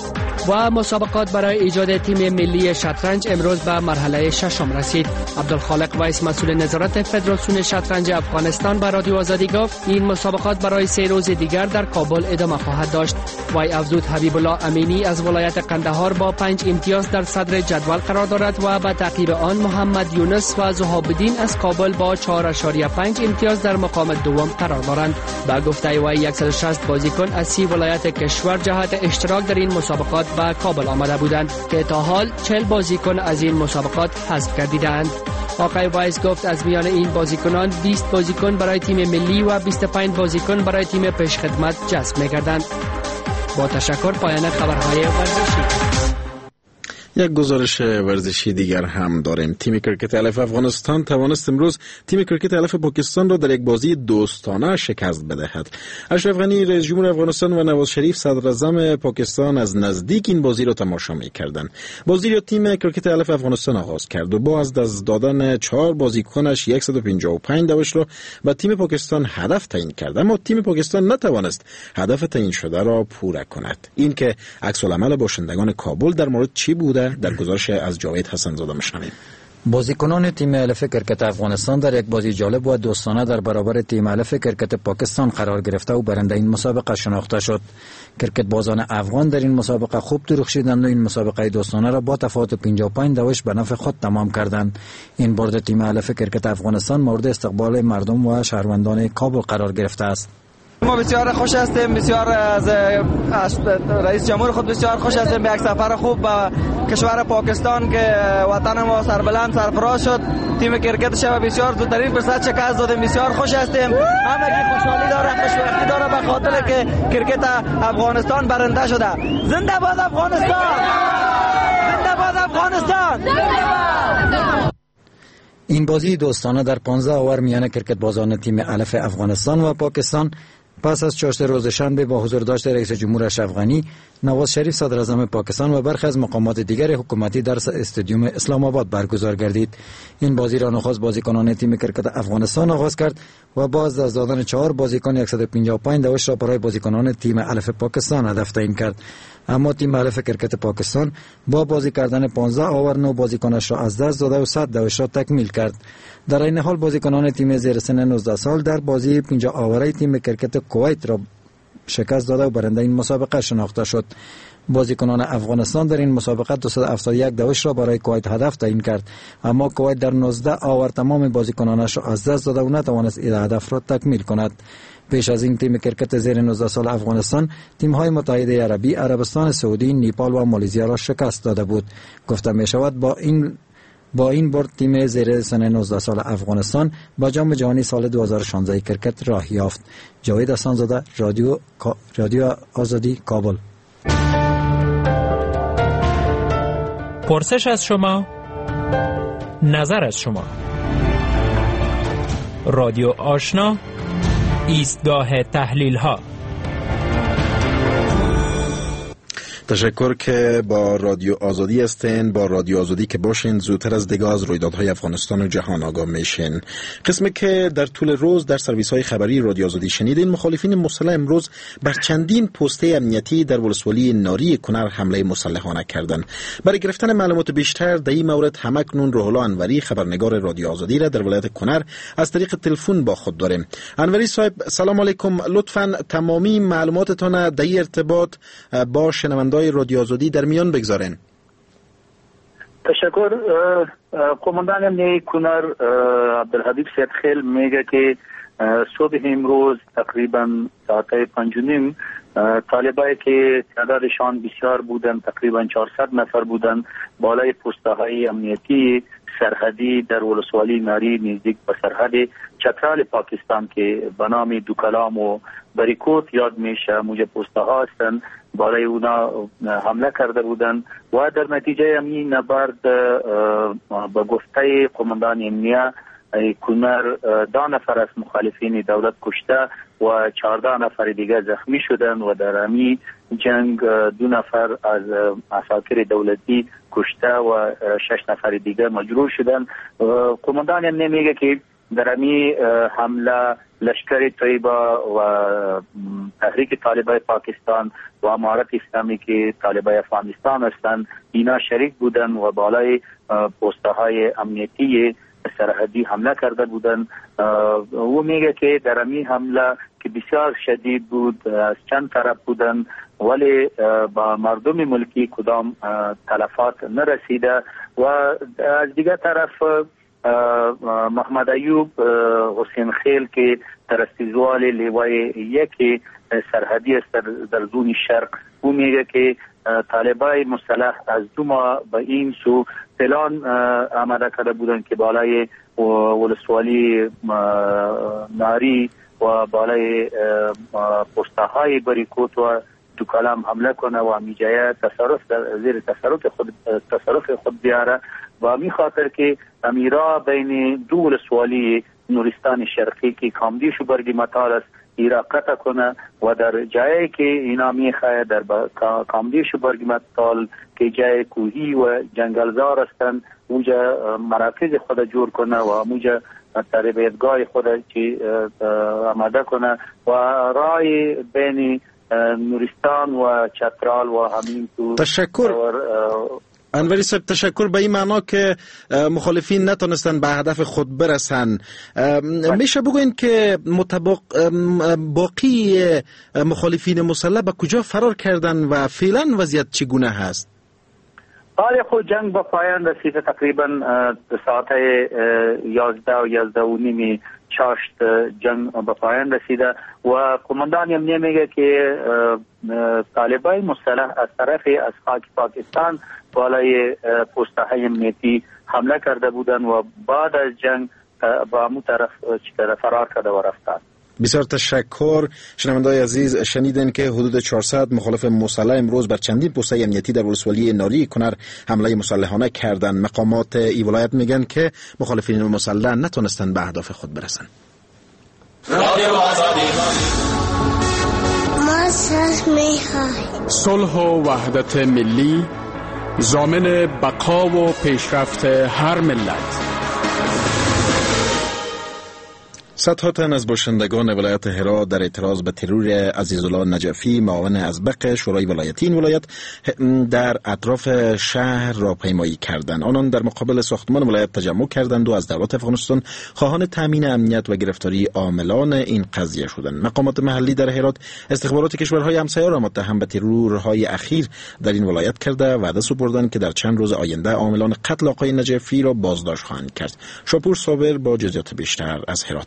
و مسابقات برای ایجاد تیم ملی شطرنج امروز به مرحله ششم رسید. عبدالخالق ویس مسئول نظارت فدراسیون شطرنج افغانستان به رادیو آزادی گفت این مسابقات برای 3 روز دیگر در کابل ادامه خواهد داشت. وی افزود حبیب الله امینی از ولایت قندهار با 5 امتیاز در صدر جدول قرار دارد و به تعقیب آن محمد یونس و زهاب‌الدین از کابل با 4.5 امتیاز در مقام دوم قرار دارند. با گفته وی 160 بازیکن از 30 ولایت کشور جهت اشتراک در این مسابقات به کابل آمده بودند که تا حال 40 بازیکن از این مسابقات حذف گردیدند. آقای وایس گفت از میان این بازیکنان 20 بازیکن برای تیم ملی و 25 بازیکن برای تیم پیشخدمت جذب می‌گردند. با تشکر پایان خبرهای ورزشی. یک گزارش ورزشی دیگر هم داریم. تیم کرکت الف افغانستان توانست امروز تیم کرکت الف پاکستان را در یک بازی دوستانه شکست بدهد. اشرف غنی رئیس جمهور افغانستان و نواز شریف صدر اعظم پاکستان از نزدیک این بازی را تماشا می‌کردند. بازی را تیم کرکت الف افغانستان آغاز کرد و با از دست دادن 4 بازیکنش 155 دوش را به تیم پاکستان هدف تعیین کرد، اما تیم پاکستان نتوانست هدف تعیین شده را پورا کند. این که عکس العمل باشندگان کابل در مورد چی بوده در گزارش از جاوید حسن زاده میشنویم. بازیکنان تیم الف کرکت افغانستان در یک بازی جالب و دوستانه در برابر تیم الف کرکت پاکستان قرار گرفته و برنده این مسابقه شناخته شد. کرکت بازان افغان در این مسابقه خوب درخشیدند و این مسابقه دوستانه را با تفاوت 55 دوش به نفع خود تمام کردند. این برد تیم الف کرکت افغانستان مورد استقبال مردم و شهروندان کابل قرار گرفته است. ما بسیار خوش هستیم، بسیار از رئیس جمهور خود بسیار خوش هستیم به یک سفر خوب به کشور پاکستان که وطن ما سربلند سرفراز شد. تیم کرکت شب بسیار زودترین فرصت شکست دادیم، بسیار خوش هستیم. همگی خوشحالی داره، خوشبختی داره به خاطر که کرکت افغانستان برنده شده. زنده باد افغانستان! زنده باد افغانستان! این بازی دوستانه در 15 آور میان کرکت بازان تیم الف افغانستان و پاکستان پس از چاشت روز شنبه با حضور داشت رئیس جمهور اشرف غنی، نواز شریف صدر اعظم پاکستان و برخی از مقامات دیگر حکومتی در استادیوم اسلام آباد برگزار گردید. این بازی را نخست بازیکنان تیم کرکت افغانستان آغاز کرد و با از دست دادن 4 بازیکن 155 دوش را برای بازیکنان تیم الف پاکستان هدف تعیین کرد. اما تیم الف کرکت پاکستان با بازی کردن 15 آور 9 بازیکنش را از دست داده و 100 دوش را تکمیل کرد. در این حال بازیکنان تیم زیر سن 19 سال در بازی 50 آوره تیم کرکت کویت را شکست داده و برنده این مسابقه شناخته شد. بازیکنان افغانستان در این مسابقه 271 دوش را برای کویت هدف تعیین کرد، اما کویت در 19 آور تمام بازیکنانش را از دست داده و نتوانست این هدف را تکمیل کند. پیش از این تیم کرکت زیر 19 سال افغانستان تیم‌های متحده عربی، عربستان سعودی، نیپال و مالزیا را شکست داده بود. گفته می شود با این برد تیم زیر سن 19 سال افغانستان با جام جهانی سال 2016 کرکت راه یافت. جاوید حسن زاده، رادیو آزادی، کابل. پرسش از شما، نظر از شما. رادیو آشنا، ایستگاه تحلیل ها. تشکر که با رادیو آزادی هستین. با رادیو آزادی که باشین زودتر از دیگه از رویدادهای افغانستان و جهان آگاه میشین. قسمی که در طول روز در سرویس های خبری رادیو آزادی شنیدین، مخالفین مسلح امروز بر چندین پسته امنیتی در ولسوالی ناری کنر حمله مسلحانه کردند. برای گرفتن معلومات بیشتر در این مورد همکنون روح الله انوری، خبرنگار رادیو آزادی را در ولایت کنر از طریق تلفن با خود داریم. انوری صاحب سلام علیکم، لطفاً تمامی معلوماتتان در ارتباط با شنوندگان رادیو آزادی در میان بگذارین. تشکر. قماندان امنیتی کنر عبدالحبیب سیدخیل میگه که صبح امروز تقریبا ساعت 5:30 طالبایی که تعدادشان بسیار بودن، تقریبا 400 نفر بودن، بالای پست‌های امنیتی سرحدی در ولسوالی ناری نزدیک به سرحد چترال پاکستان که به نام دوکلام و بریکوت یاد میشه، موجب پست‌ها هستند، بالای اونا حمله کرده بودند و در نتیجه همین نبرد به گفته قماندان امنیه کنر 10 نفر از مخالفین دولت کشته و 14 نفر دیگه زخمی شدند و در همین جنگ 2 نفر از عساکر دولتی کشته و 6 نفر دیگه مجروح شدند. قماندان امنیه میگه که در همین حمله لشکر طیبه و تحریک طالبای پاکستان و امارت اسلامی که طالبای افغانستان هستند اینا شریک بودن و بالای پست‌های امنیتی سرحدی حمله کرده بودن. او میگه که در این حمله که بسیار شدید بود از چند طرف بودن ولی با مردم ملکی کدام تلفات نرسیده و از دیگر طرف محمد ایوب حسین خیل که ترستیزوال لیوای یکی سرحدی است در زون شرق او میگه که طالبای مسلح از 2 ماه به این سو پلان آماده کرده بودن که بالای ولسوالی ناری و بالای پست‌های بریکوت و دوکلام حمله کنه و میجایه زیر تصرف خود بیاره و همین خاطر که امیرا بین 2 ولسوالی نورستان شرقی که کامدیش و برگی مطال است ایرا قطع کنه و در جایی که اینا میخواه در کامدیش و برگی مطال که جای کوهی و جنگلزار هستند اونجا مراکز خود جور کنه و اونجا تربیتگاه خود که آماده کنه و رای بین نورستان و چترال و همین تو تشکر انوری صاحب، تشکر به این معنا که مخالفین نتونستن به هدف خود برسن. میشه بگوین که باقی مخالفین مسلح به کجا فرار کردن و فعلا وضعیت چگونه هست؟ حال خود جنگ به پایان رسیده، تقریبا ساعت 11 و 11 و نیمی چاشت جنگ به پایان رسیده و قماندان امنیه میگه که طالبای مسلح از طرف از خاک پاکستان بالای پست‌های امنیتی حمله کرده بودن و بعد از جنگ با همون طرف فرار کرده و رفتن. بسیار تشکر. شنونده‌های عزیز، شنیدین که حدود 400 مخالف مسلح امروز بر چندین پست امنیتی در ولسوالی ناری کنر حمله مسلحانه کردند. مقامات ای ولایت میگن که مخالفین مسلح نتونستن به اهداف خود برسن. صلح و وحدت ملی ضامن بقا و پیشرفت هر ملت. صدها تن از باشندگان ولایت هرات در اعتراض به ترور عزیزالله نجفی معاون ازبق شورای ولایتی این ولایت در اطراف شهر را پیمایی کردند. آنان در مقابل ساختمان ولایت تجمع کردند و از دولت افغانستان خواهان تامین امنیت و گرفتاری عاملان این قضیه شدند. مقامات محلی در هرات استخبارات کشورهای همسایه را متهم به ترورهای اخیر در این ولایت کرده وعده سپردند که در چند روز آینده عاملان قتل آقای نجفی را بازداشت خواهند کرد. شاپور صابر با جزئیات بیشتر از هرات.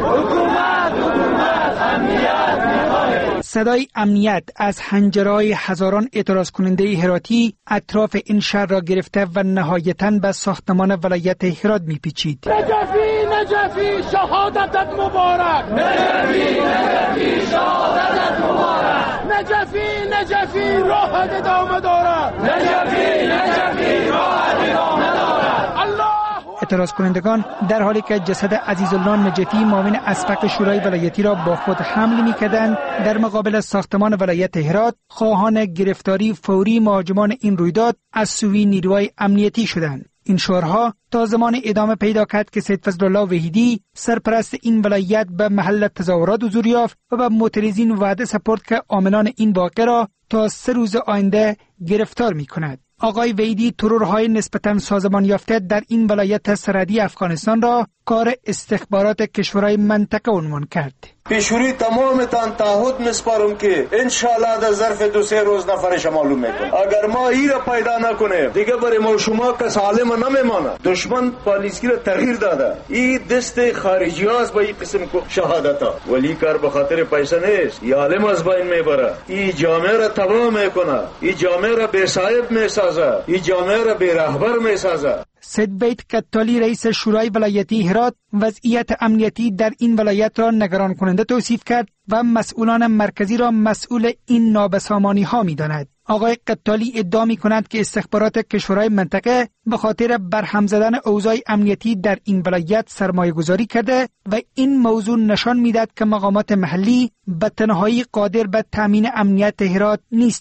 صدای امنیت از حنجرهای هزاران اعتراض کننده هراتی اطراف این شهر را گرفته و نهایتاً به ساختمان ولایت هرات میپیچید. نجفی شهادتت مبارک، نجفی شهادتت مبارک، نجفی راه ادامه دارد، نجفی راه ادامه دارد. الله. اعتراض کنندگان در حالی که جسد عزیزالله نجفی معاون ازبق شورای ولایتی را با خود حمل می‌کردند در مقابل ساختمان ولایت هرات خواهان گرفتاری فوری مهاجمان این رویداد از سوی نیروهای امنیتی شدند. این شعارها تا زمان ادامه پیدا کرد که سید فضل الله وحیدی سرپرست این ولایت به محل تظاهرات حضور یافت و به معترضین وعده سپرد که عاملان این واقعه را تا 3 روز آینده گرفتار می‌کند. آقای وحیدی ترورهای نسبتاً سازمان یافته در این ولایت سرحدی افغانستان را کار استخبارات کشورهای منطقه عنوان کرد. پیشوری تمامتان تعهد میسپارم که انشاءالله در ظرف 2-3 روز نفرش معلوم میکنه. اگر ما این را پیدا نکنیم دیگه برای ما شما که سالم نمیمانه. دشمن پالیسی را تغییر داده. این دست خارجی هاست با این قسم شهادت ها، ولی کار به خاطر پیسه نیست. این عالم از بین میبره، این جامعه را تباه میکنه، این جامعه را بے صاحب میسازه، این جامعه را بے رهبر میسازه. سید بیت کتالی رئیس شورای ولایتی هرات وضعیت امنیتی در این ولایت را نگران کننده توصیف کرد و مسئولان مرکزی را مسئول این نابسامانی ها می داند. آقای کتالی ادعا می کند که استخبارات کشورهای منطقه به خاطر برهم زدن اوضاع امنیتی در این ولایت سرمایه گذاری کرده و این موضوع نشان می دهد که مقامات محلی به تنهایی قادر به تامین امنیت هرات نیستند.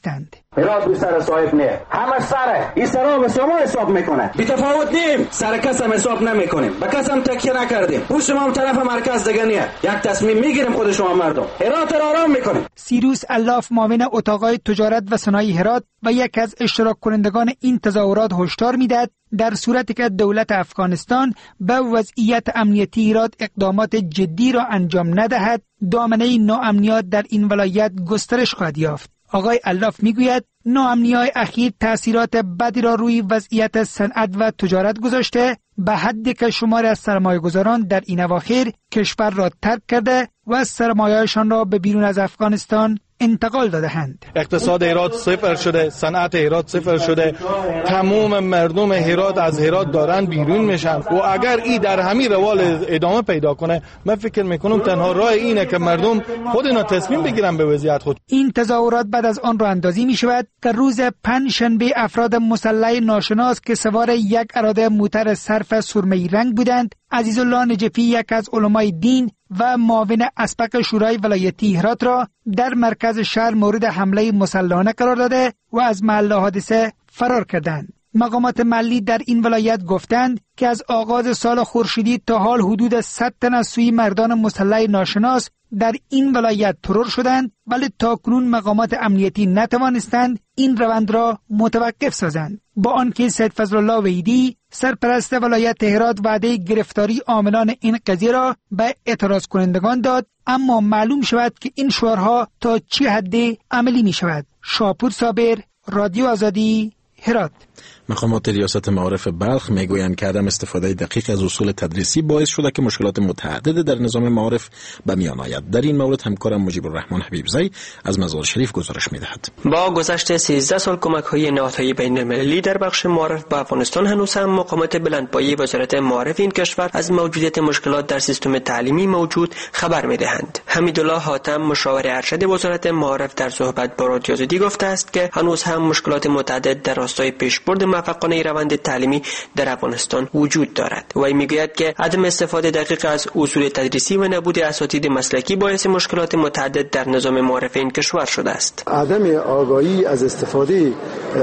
هرات رو سر صاحب نه، همه سره این سرا به شما حساب میکنه. بی تفاوت نیم، سر کس هم حساب نمیکنیم، به کس هم تکیه نکردیم. پشت ما هم طرف مرکز دیگه نیه، یک تصمیم میگیریم خود شما مردم هرات را آرام میکنیم. سیروس الاف معاون اتاقای تجارت و صنایع هرات و یک از اشتراک کنندگان این تظاهرات هشدار میداد در صورتی که دولت افغانستان به وضعیت امنیتی هرات اقدامات جدی را انجام ندهد، دامنه ناامنیت در این ولایت گسترش خواهد یافت. آقای الاف میگوید ناامنی‌های اخیر تأثیرات بدی را روی وضعیت صنعت و تجارت گذاشته، به حدی که شماری از سرمایه‌گذاران در این اواخر کشور را ترک کرده و سرمایه‌شان را به بیرون از افغانستان انتقال داده‌اند. اقتصاد هرات صفر شده، صنعت هرات صفر شده، تمام مردم هرات از هرات دارن بیرون میشن و اگر این در همین روال ادامه پیدا کنه، من فکر میکنم تنها راه اینه که مردم خود اینا تصمیم بگیرن به وضعیت خود. این تظاهرات بعد از آن راه اندازی می شود که روز پنجشنبه افراد مسلح ناشناس که سوار یک اراده موتر صرف سرمه‌ای رنگ بودند، عزیزالله نجفی یک از علمای دین و معاون اسبق شورای ولایتی هرات را در مرکز شهر مورد حمله مسلحانه قرار داده و از محل حادثه فرار کردند. مقامات محلی در این ولایت گفتند که از آغاز سال خورشیدی تا حال حدود 100 تن از سوی مردان مسلح ناشناس در این ولایت ترور شدند، ولی تاکنون مقامات امنیتی نتوانستند این روند را متوقف سازند. با آنکه سید فضل الله وحیدی سرپرست ولایت هرات وعده گرفتاری عاملان این قضیه را به اعتراض کنندگان داد، اما معلوم شود که این شعارها تا چه حد عملی می شود. شاپور صابر، رادیو آزادی، هرات. مقامات ریاست معارف بلخ میگویند که عدم استفاده دقیق از اصول تدریسی باعث شده که مشکلات متعدد در نظام معارف به میان آید. در این مورد همکارم مجیب الرحمن حبیبزی از مزار شریف گزارش میدهد. با گذشت 13 سال کمک‌های نهادهای بین‌المللی در بخش معارف به افغانستان، هنوز هم مقامات بلندپایه وزارت معارف این کشور از موجودیت مشکلات در سیستم تعلیمی موجود خبر میدهند. حمیدالله حاتم، مشاور ارشد وزارت معارف، در صحبت با رادیو آزادی گفته است که هنوز هم مشکلات متعدد در راستای پیشبرد موفقانه روند تعلیمی در افغانستان وجود دارد. و میگوید که عدم استفاده دقیق از اصول تدریسی و نبود اساتید مسلکی باعث مشکلات متعدد در نظام معارف این کشور شده است. عدم آگاهی از استفاده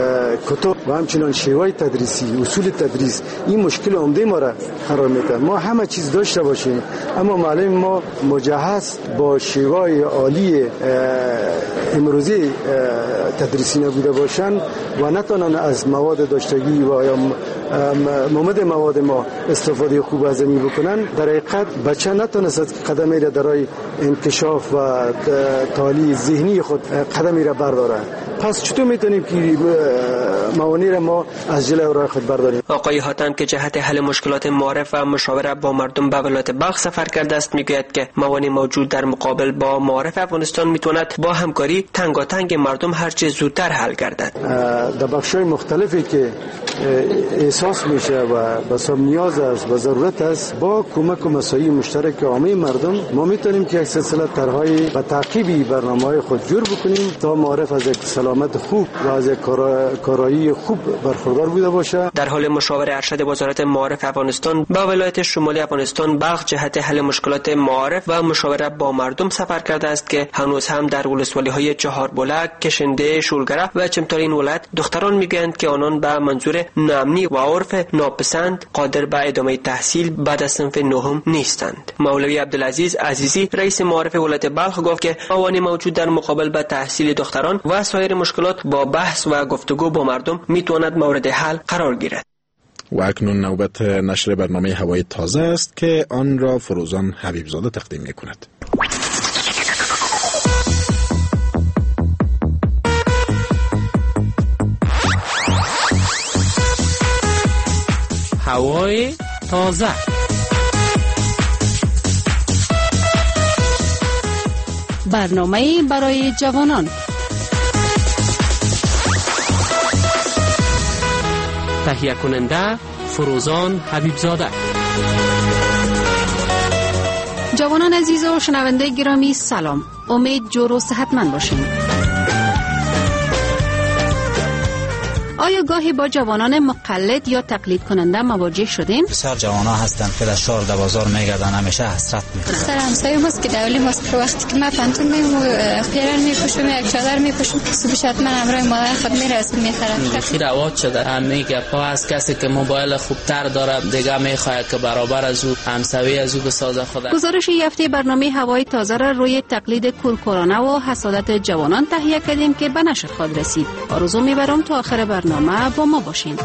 کتب و همچنان شیوه تدریسی، اصول تدریس، این مشکل عمده ما را قرار میده. ما همه چیز داشته باشیم، اما معلم ما مجهز با شیوه عالی امروزی تدریسی نبوده باشند و نتونن از مواد داشتگی و یا مواد ما استفاده خوب از می بکنن، در حقیقت بچه نتونست قدمی را درای انکشاف و تعالی ذهنی خود قدمی را برداره. پس چطور میتونیم که موانع را ما از جلوی راه خود برداریم؟ آقای حاتم که جهت حل مشکلات معارف و مشاوره با مردم به ولایت بلخ سفر کرده است، میگوید که موانع موجود در مقابل با معارف افغانستان میتواند با همکاری تنگاتنگ مردم هرچه زودتر حل گردد. در بخش‌های مختلفی که احساس میشه و بسیار نیاز است و ضرورت است، با کمک و مساعی مشترک عامه مردم ما میتونیم که یک سلسله طرح‌های و تعقیبی برنامه‌های خود جور بکنیم تا معارف از یک سلامت خوب و از یک کارایی خوب برخوردار بوده باشه. در حال مشاور ارشد وزارت معارف افغانستان با ولایت شمالی افغانستان بلخ جهت حل مشکلات معارف و مشاوره با مردم سفر کرده است که هنوز هم در ولسوالی‌های چهاربلک، کشنده، شولگره و چمتار این ولایت دختران میگویند که آنان به منظور ناامنی و عرف ناپسند قادر به ادامه تحصیل بعد از صنف نهم نیستند. مولوی عبدالعزیز عزیزی رئیس معارف ولایت بلخ گفت که موانع موجود در مقابل به تحصیل دختران و سایر مشکلات با بحث و گفتگو با مردم میتواند مورد حل قرار گیرد. و اکنون نوبت نشر برنامه هوای تازه است که آن را فروزان حبیبزاده تقدیم میکند. هوای تازه. برنامه برای جوانان. تهیه کننده فروزان حبیبزاده. جوانان عزیز و شنونده گرامی سلام. امید جور و صحتمند باشین. آیا گاهی با جوانان مقلد یا تقلید کننده مواجه شدین؟ بسیار جوانا هستن که در شهر در بازار میگردن، همیشه حسرت میکنن. سر همسایه ماست که دولی ماست که وقتی که ما پنتون میمو پیرن میپوشم یک چادر میپوشم صبح حتما همراه مادر خود میرسم میخرم. خیر عواد شده همه گپا از کسی که موبایل خوبتر داره دیگه میخواد که برابر از او همسوی از او بسازه خود. گزارش هفته برنامه هوای تازه را روی تقلید کورکورانه و حسادت جوانان تهیه کردیم که به نشر خود رسید. آرزو میبرم تا آخر برنامه با ما باشین.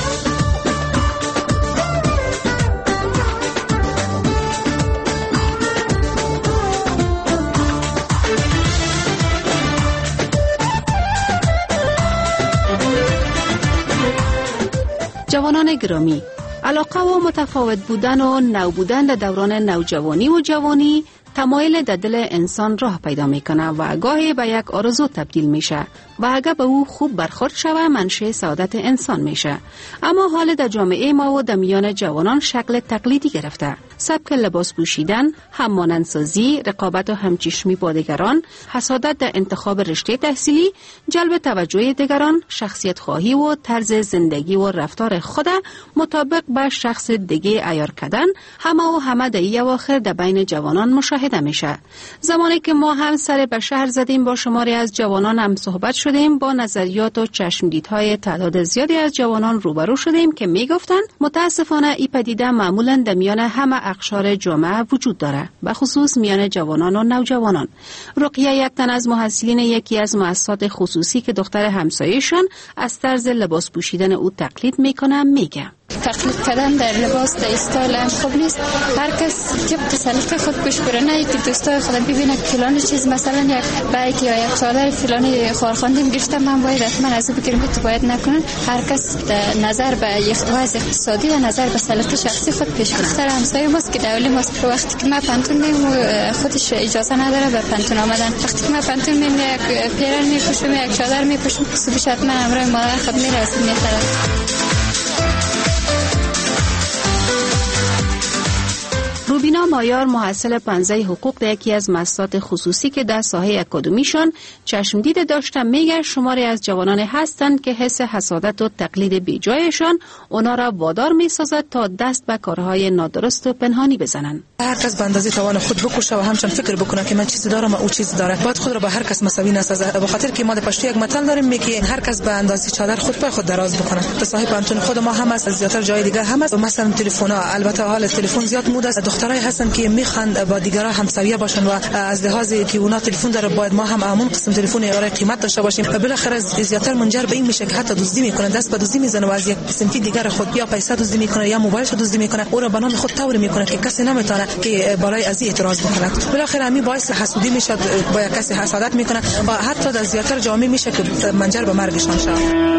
جوانان گرامی، علاقه و متفاوت بودن و نو بودن در دوران نوجوانی و جوانی تمایل در دل انسان راه پیدا میکنه و گاهی به یک آرزو تبدیل میشه و اگر به او خوب برخورد شوه منشأ سعادت انسان میشه. اما حال در جامعه ما و در میان جوانان شکل تقلیدی گرفته. سبک لباس پوشیدن، همانندسازی، رقابت و همچشمی با دیگران، حسادت در انتخاب رشته تحصیلی، جلب توجه دیگران، شخصیت خواهی و طرز زندگی و رفتار خود مطابق با شخص دیگه عیار کردن همه در این اواخر در بین جوانان مشاهده میشه. زمانی که ما هم سر به شهر زدیم با شماری از جوانان هم صحبت شدیم، با نظریات و چشمدیدهای تعداد زیادی از جوانان روبرو شدیم که میگفتن متاسفانه این پدیده معمولا در میان همه اقشار جامعه وجود داره، به خصوص میان جوانان و نوجوانان. رقیه یک تن از محصلین یکی از مؤسسات خصوصی که دختر همسایه‌شان از طرز لباس پوشیدن او تقلید میکنه میگه تقلید کردن در لباس در استایل هم خوب نیست. هر کس طبق سلیقه خود پیش بره، نه که دوستای خود ببینه فلان چیز مثلا یک بایک یا یک چادر فلانی خارخواندیم گرفتم من باید حتما از او بگیرم، تو باید نکنن. هر کس نظر به وضع اقتصادی و نظر به سلیقه شخصی خود پیش کنه. سر همسایه ماست که دولی ماست که وقتی که ما پنتون میمو خودش اجازه نداره به پنتون آمدن. وقتی که ما پنتون میمو یک پیرن میپوشم یک چادر میپوشم صبح حتما همراه مادر خود میرسم میخرم. روبینا مایار محصل پنزه حقوق در یکی از مؤسسات خصوصی که در ساحه اکادمیشان چشمدید داشته میگه شماری از جوانان هستند که حس حسادت و تقلید بیجایشان اونا را وادار میسازد تا دست به کارهای نادرست و پنهانی بزنن. هر کس به اندازه توان خود بکوشه و همچنان فکر بکنه که من چیزی دارم و او چیزی داره. باید خود را به هر کس مساوی نسازه. به خاطر که ما در پشتو یک متل داریم میگه هر کس به اندازه چادر خود پای خود دراز بکنه. تا صاحب پنتون خود ما هم از زیاتر جای دیگه هم است. مثلا تلفن‌ها، البته حال تلفن زیاد مود است. دخترای هستن که میخوان با دیگران همسایه باشن و از لحاظ که اونا تلفن داره باید ما هم همون قسم تلفن داره قیمت داشته باشیم. بالاخره زیاتر منجر به این میشه که حتی دزدی میکنه، دست به دزدی میزنه و از یک سمتی دیگر خود یا پیسه دزدی میکنه یا موبایلش دزدی میکنه، او را به نام خود طور میکنه که کسی نمیتونه که بالای از این اعتراض بکنه. بالاخره همین باعث حسودی میشه، با یک کسی حسادت میکنه و حتی در زیاتر جامعه میشه که منجر به مرگشان شه.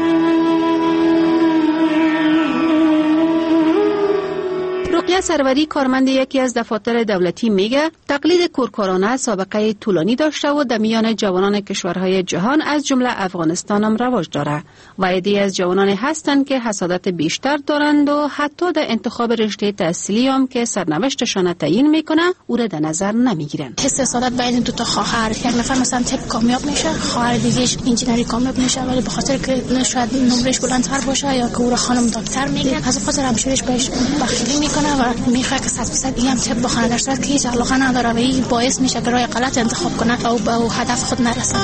رقیه سروری کارمند یکی از دفاتر دولتی میگه تقلید کورکورانه سابقه طولانی داشته و در میان جوانان کشورهای جهان از جمله افغانستان هم رواج داره و عده‌ای از جوانان هستند که حسادت بیشتر دارند و حتی در انتخاب رشته تحصیلی هم که سرنوشتشان تعیین میکنه او را در نظر نمیگیرن. حس حسادت بین دو تا خواهر، یک نفر مثلا طب کامیاب میشه، خواهر دیگه‌اش انجینری کامیاب میشه، ولی به خاطر که شاید نمرش بلندتر باشه یا که او را خانم دکتر میگن از خاطر همسرش بهش بخیلی میکنه و میخواد که 100% این هم طب بخونه، در صورتی که هیچ علاقه نداره و این باعث میشه که راه غلط انتخاب کنه او به هدف خود نرسه.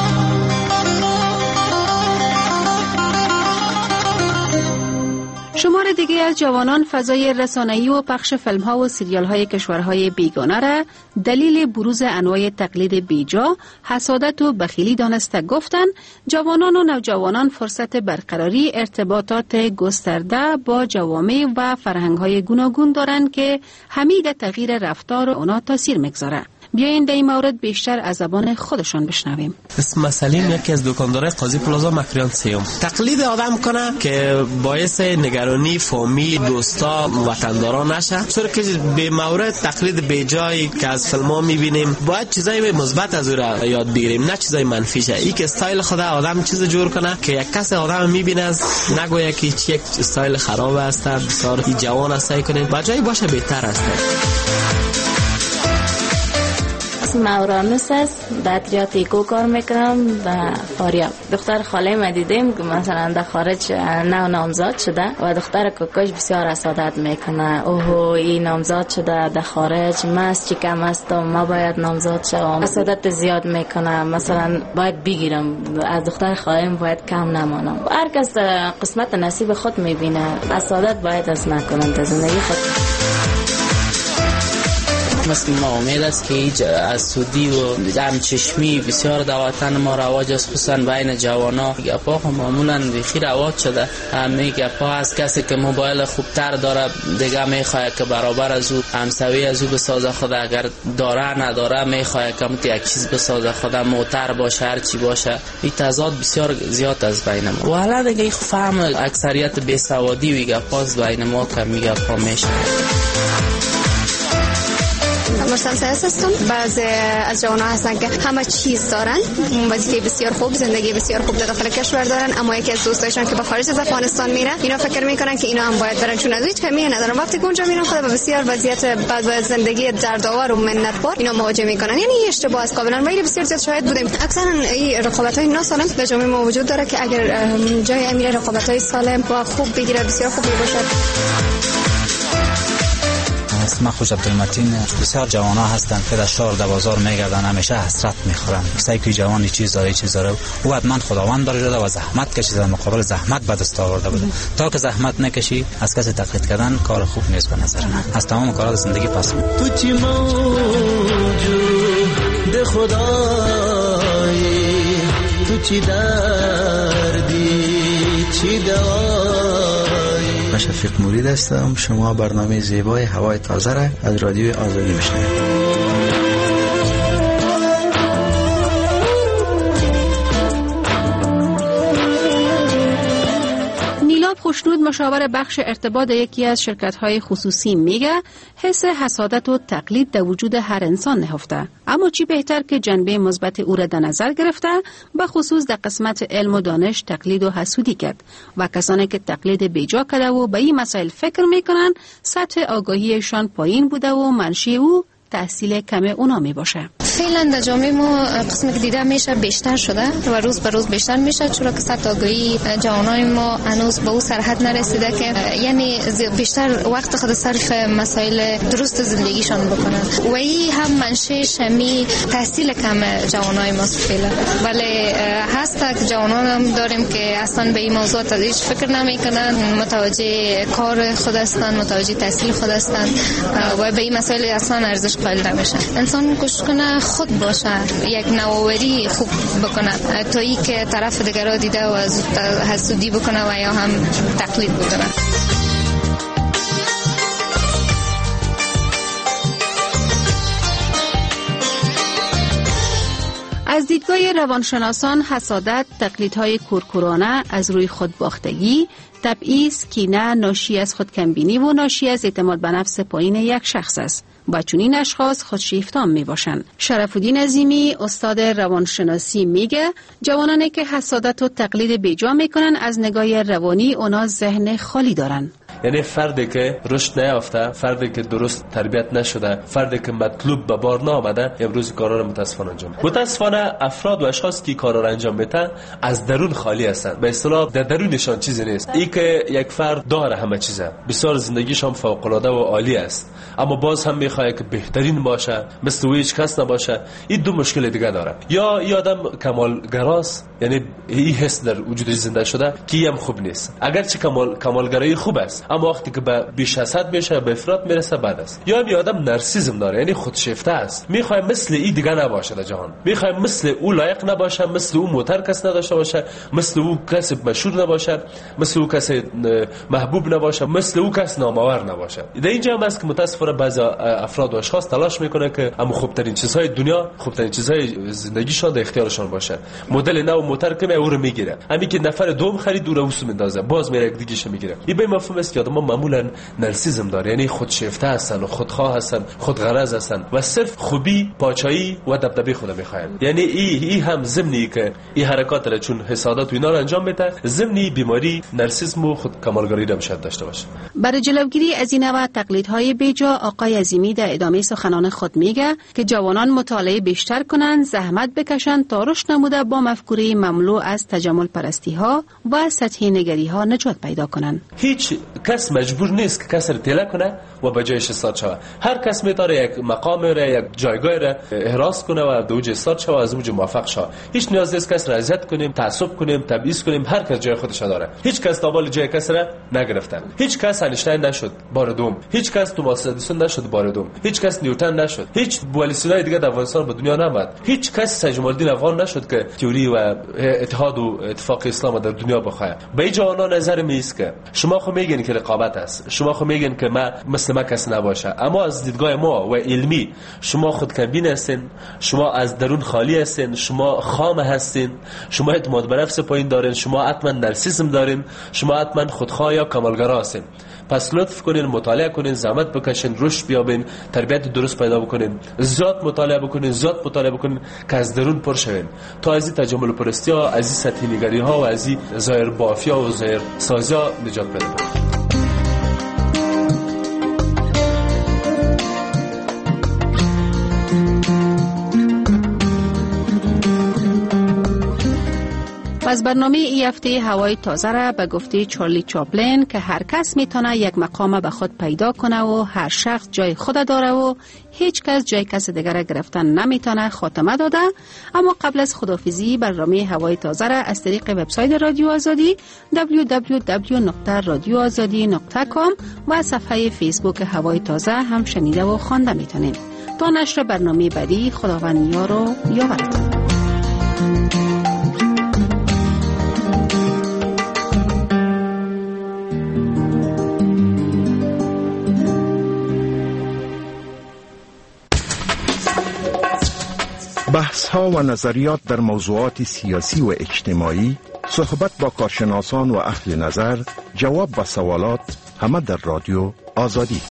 شمار دیگه از جوانان فضای رسانه‌ای و پخش فیلم‌ها و سریال‌های کشورهای بیگانه را دلیل بروز انواع تقلید بیجا، حسادت و بخیلی دانسته گفتند جوانان و نوجوانان فرصت برقراری ارتباطات گسترده با جوامع و فرهنگ‌های گوناگون دارند که همین تغییر رفتار اونا تاثیر می‌گذاره. بیاین در این مورد بیشتر از زبان خودشان بشنویم. اسم سلیم یکی از دکاندارای قاضی پلازا مکریان سیوم. تقلید آدم کنه که باعث نگرانی فامیل، دوستا، وطنداران نشه. چرا که به مورد تقلید بیجایی که از فیلم‌ها می‌بینیم باید چیزای مثبت از او را یاد بگیریم، نه چیزای منفیشه. این که استایل خود آدم چیز جور کنه که یک کس آدم می‌بینه از نگویا که یک استایل خراب است، بسیار جوان است کنه، بجای باشه بهتر است. اسم اورانوس است. در تریاتیکو کار میکنم و فاریاب. دختر خاله ما دیدیم که مثلا در خارج نامزاد شده و دختر کوکاش بسیار حسادت میکنه. اوه این نامزاد شده در خارج، من چی کم هستم، ما باید نامزاد شوم. حسادت زیاد میکنه. مثلا باید بگیرم، از دختر خاله‌ام باید کم نمانم. هر کس قسمت نصیب خود میبینه. حسادت باید از نکنن در زندگی خود. مثل ما امید است که از سودی و همچشمی بسیار در وطن ما رواج است، خصوصا بین جوانا. گپا معمولا بیخی رواج شده. همه گپا از کسی که موبایل خوبتر داره دیگه میخواد که برابر از او همسوی از او بسازه خود، اگر داره نداره میخواد که یک چیز بسازه خود، موتر باشه هر چی باشه. این تضاد بسیار زیاد از بین ما. و حالا دیگه فهم اکثریت بیسوادی و گپاست بین ما که میگپا میشه. مرسل سیاس هستم. بعضی از جوانان هستن که همه چیز دارن، وظیفه بسیار خوب، زندگی بسیار خوب در داخل کشور دارن، اما یکی از دوستایشون که به خارج از افغانستان میره، اینا فکر میکنن که اینا هم باید برن، چون از هیچ کمی ندارن. وقتی که اونجا میرن خود به بسیار وضعیت بعض زندگی دردآور و منت‌بار اینا مواجه میکنن. یعنی اشتباه است کاملا. ما بسیار زیاد شاهد بودیم. اکثرا این رقابت‌های ناسالم در جامعه ما وجود داره که اگر جای امیر رقابت‌های سالم و خوب بگیره بسیار خوب میشه. اسم خوش عبدالمتین. بسیار جوان ها هستند که در شهر در بازار میگردن، همیشه حسرت میخورن. کسی که جوانی چیز داره او حتما خداوند داره و زحمت کشیده، در مقابل زحمت به دست آورده بوده. تا که زحمت نکشی از کسی تقلید کردن کار خوب نیست به نظر من. از تمام کارات زندگی پس می تو چی موجود خدایی، تو چی دردی چی دوایی. من شفیق مرید هستم. شما برنامه زیبای هوای تازه را از رادیوی آزادی میشنوید. خوشنود مشاور بخش ارتباط یکی از شرکت‌های خصوصی میگه حس حسادت و تقلید در وجود هر انسان نهفته، اما چی بهتر که جنبه مثبت او را در نظر گرفته، به خصوص در قسمت علم و دانش تقلید و حسودی کرد و کسانی که تقلید بیجا کرده و به این مسائل فکر میکنن سطح آگاهیشان پایین بوده و منشأ او تحصیل کم اونا می باشه. فعلا در جامعه ما قسمی که دیده میشه بیشتر شده و روز به روز بیشتر میشه، چون که سطح آگاهی جوانای ما هنوز به اون سرحد نرسیده که یعنی بیشتر وقت خود صرف مسائل درست زندگیشان بکنن و این هم منشأ شمی تحصیل کم جوانای ما فعلا. ولی هست که جوانان هم داریم که اصلا به این موضوعات هیچ فکر نمیکنن، متوجه کار خود هستن، متوجه تحصیل خود هستن و به این مسائل اصلا ارزش قائل نمیشن. انسان کوشش کنه خود باشه، یک نوآوری خوب بکنه تا ای که طرف دیگر را دیده و از حسودی بکنه و یا هم تقلید بکنه. از دیدگاه روانشناسان حسادت، تقلیدهای کورکورانه از روی خودباختگی، تبعیض، کینه ناشی از خودکمبینی و ناشی از اعتماد به نفس پایین یک شخص است. با چنین اشخاص خودشیفتان می باشند. شرف‌الدین عظیمی استاد روانشناسی میگه جوانانی که حسادت و تقلید بیجا میکنن از نگاه روانی اونا ذهن خالی دارن. یعنی فردی که رشد نیافته، فردی که درست تربیت نشده، فردی که مطلوب به بار نآمده امروز کارا رو متاسفانه انجام میده. متاسفانه افراد و اشخاص که کارا رو انجام میدن از درون خالی هستند. به اصطلاح در درونشان چیزی نیست. این که یک فرد داره همه چیزه، بسیار زندگیش هم فوق العاده و عالی است، اما باز هم میخواد که بهترین باشه، مثل هیچ کس نباشه. این دو مشکل دیگه داره. یا این آدم کمالگراست، یعنی این حس در وجودش زنده شده که هم خوب نیست. اگرچه کمالگرایی خوب است، اما وقتی که به بیش از حد میشه به افراط میرسه بد است. یا این آدم نارسیسم داره، یعنی خودشیفته است، میخواد مثل این دیگه نباشه در جهان، میخواد مثل او لایق نباشه، مثل او معتبر کس نداشته باشه، مثل او کس مشهور نباشه، مثل او کس محبوب نباشه، مثل او کس نامآور نباشه. در اینجا هم است که متاسفانه بعضی افراد و اشخاص تلاش میکنه که اما خوبترین چیزهای دنیا، خوبترین چیزهای زندگیشان در اختیارشان باشه. مدل نو معتبر کنه او رو میگیره، همین که نفر دوم خرید او رو وسو میندازه، باز میره یک دیگه میگیره. این به مفهوم است که آدم معمولا نرسیسم داره، یعنی خودشیفته هستن و خودخواه هستن، خودغرض هستن و صرف خوبی، پاچایی و دبدبه خود میخواین. یعنی ای هم ضمنی که این حرکات را چون حسادت و اینا را انجام میده، ضمنی بیماری نرسیسم و خود کمالگرایی را میشه داشته باشه. برای جلوگیری از این نوع تقلیدهای بیجا، آقای عظیمی در ادامه سخنان خود میگه که جوانان مطالعه بیشتر کنند، زحمت بکشند تا رشد نموده با مفکوره مملو از تجمل پرستی ها و سطحی نگری ها نجات پیدا کنند. هیچ کس مجبور نیست که کس را تله کنه و به جایش استاد شود. هر کس میتونه یک مقام را، یک جایگاه را احراز کنه و به اوج استاد شود و از اوج موفق شود. هیچ نیاز نیست کس را اذیت کنیم، تعصب کنیم، تبعیض کنیم. هر کس جای خودش داره. هیچ کس تابال جای کس را نگرفتن. هیچ کس اینشتین نشد بار دوم. هیچ کس توماس ادیسون نشد بار دوم. هیچ کس نیوتن نشد. هیچ بولیسونای دیگه در افغانستان به دنیا نامد. هیچ کس سجمالدین افغان نشد که تئوری و اتحاد و اتفاق اسلام در دنیا بخواه. به این جوانا نظر میست که شما خو میگین که رقابت است، شما خو میگین که ما مثل ما کس نباشه، اما از دیدگاه ما و علمی شما خودکمبین هستین، شما از درون خالی هستین، شما خام هستین، شما اعتماد به نفس پایین دارین، شما حتما نرسیسم دارین، شما حتما خودخواه یا کمالگرا هستین. پس لطف کنین، مطالعه کنین، زحمت بکشین، رشد بیابین، تربیت درست پیدا بکنین، زیاد مطالعه بکنین، زیاد مطالعه بکنین که از درون پر شوین تا از این تجمل پرستی ها، از این سطحی نگری ها و از این ظاهر بافی ها و ظاهر سازی ها نجات پیدا کنین. از برنامه ای هفته هوای تازه را به گفته چارلی چاپلین که هر کس میتونه یک مقام به خود پیدا کنه و هر شخص جای خود داره و هیچ کس جای کس دیگر گرفتن نمیتونه خاتمه داده. اما قبل از خداحافظی برنامه هوای تازه را از طریق وبسایت رادیو آزادی www.radioazadi.com و صفحه فیسبوک هوای تازه هم شنیده و خوانده میتونین. تا نشر برنامه بعدی، خداوند یار و یاورتون. بحث ها و نظریات در موضوعات سیاسی و اجتماعی، صحبت با کارشناسان و اهل نظر، جواب و سوالات، همه در رادیو آزادی.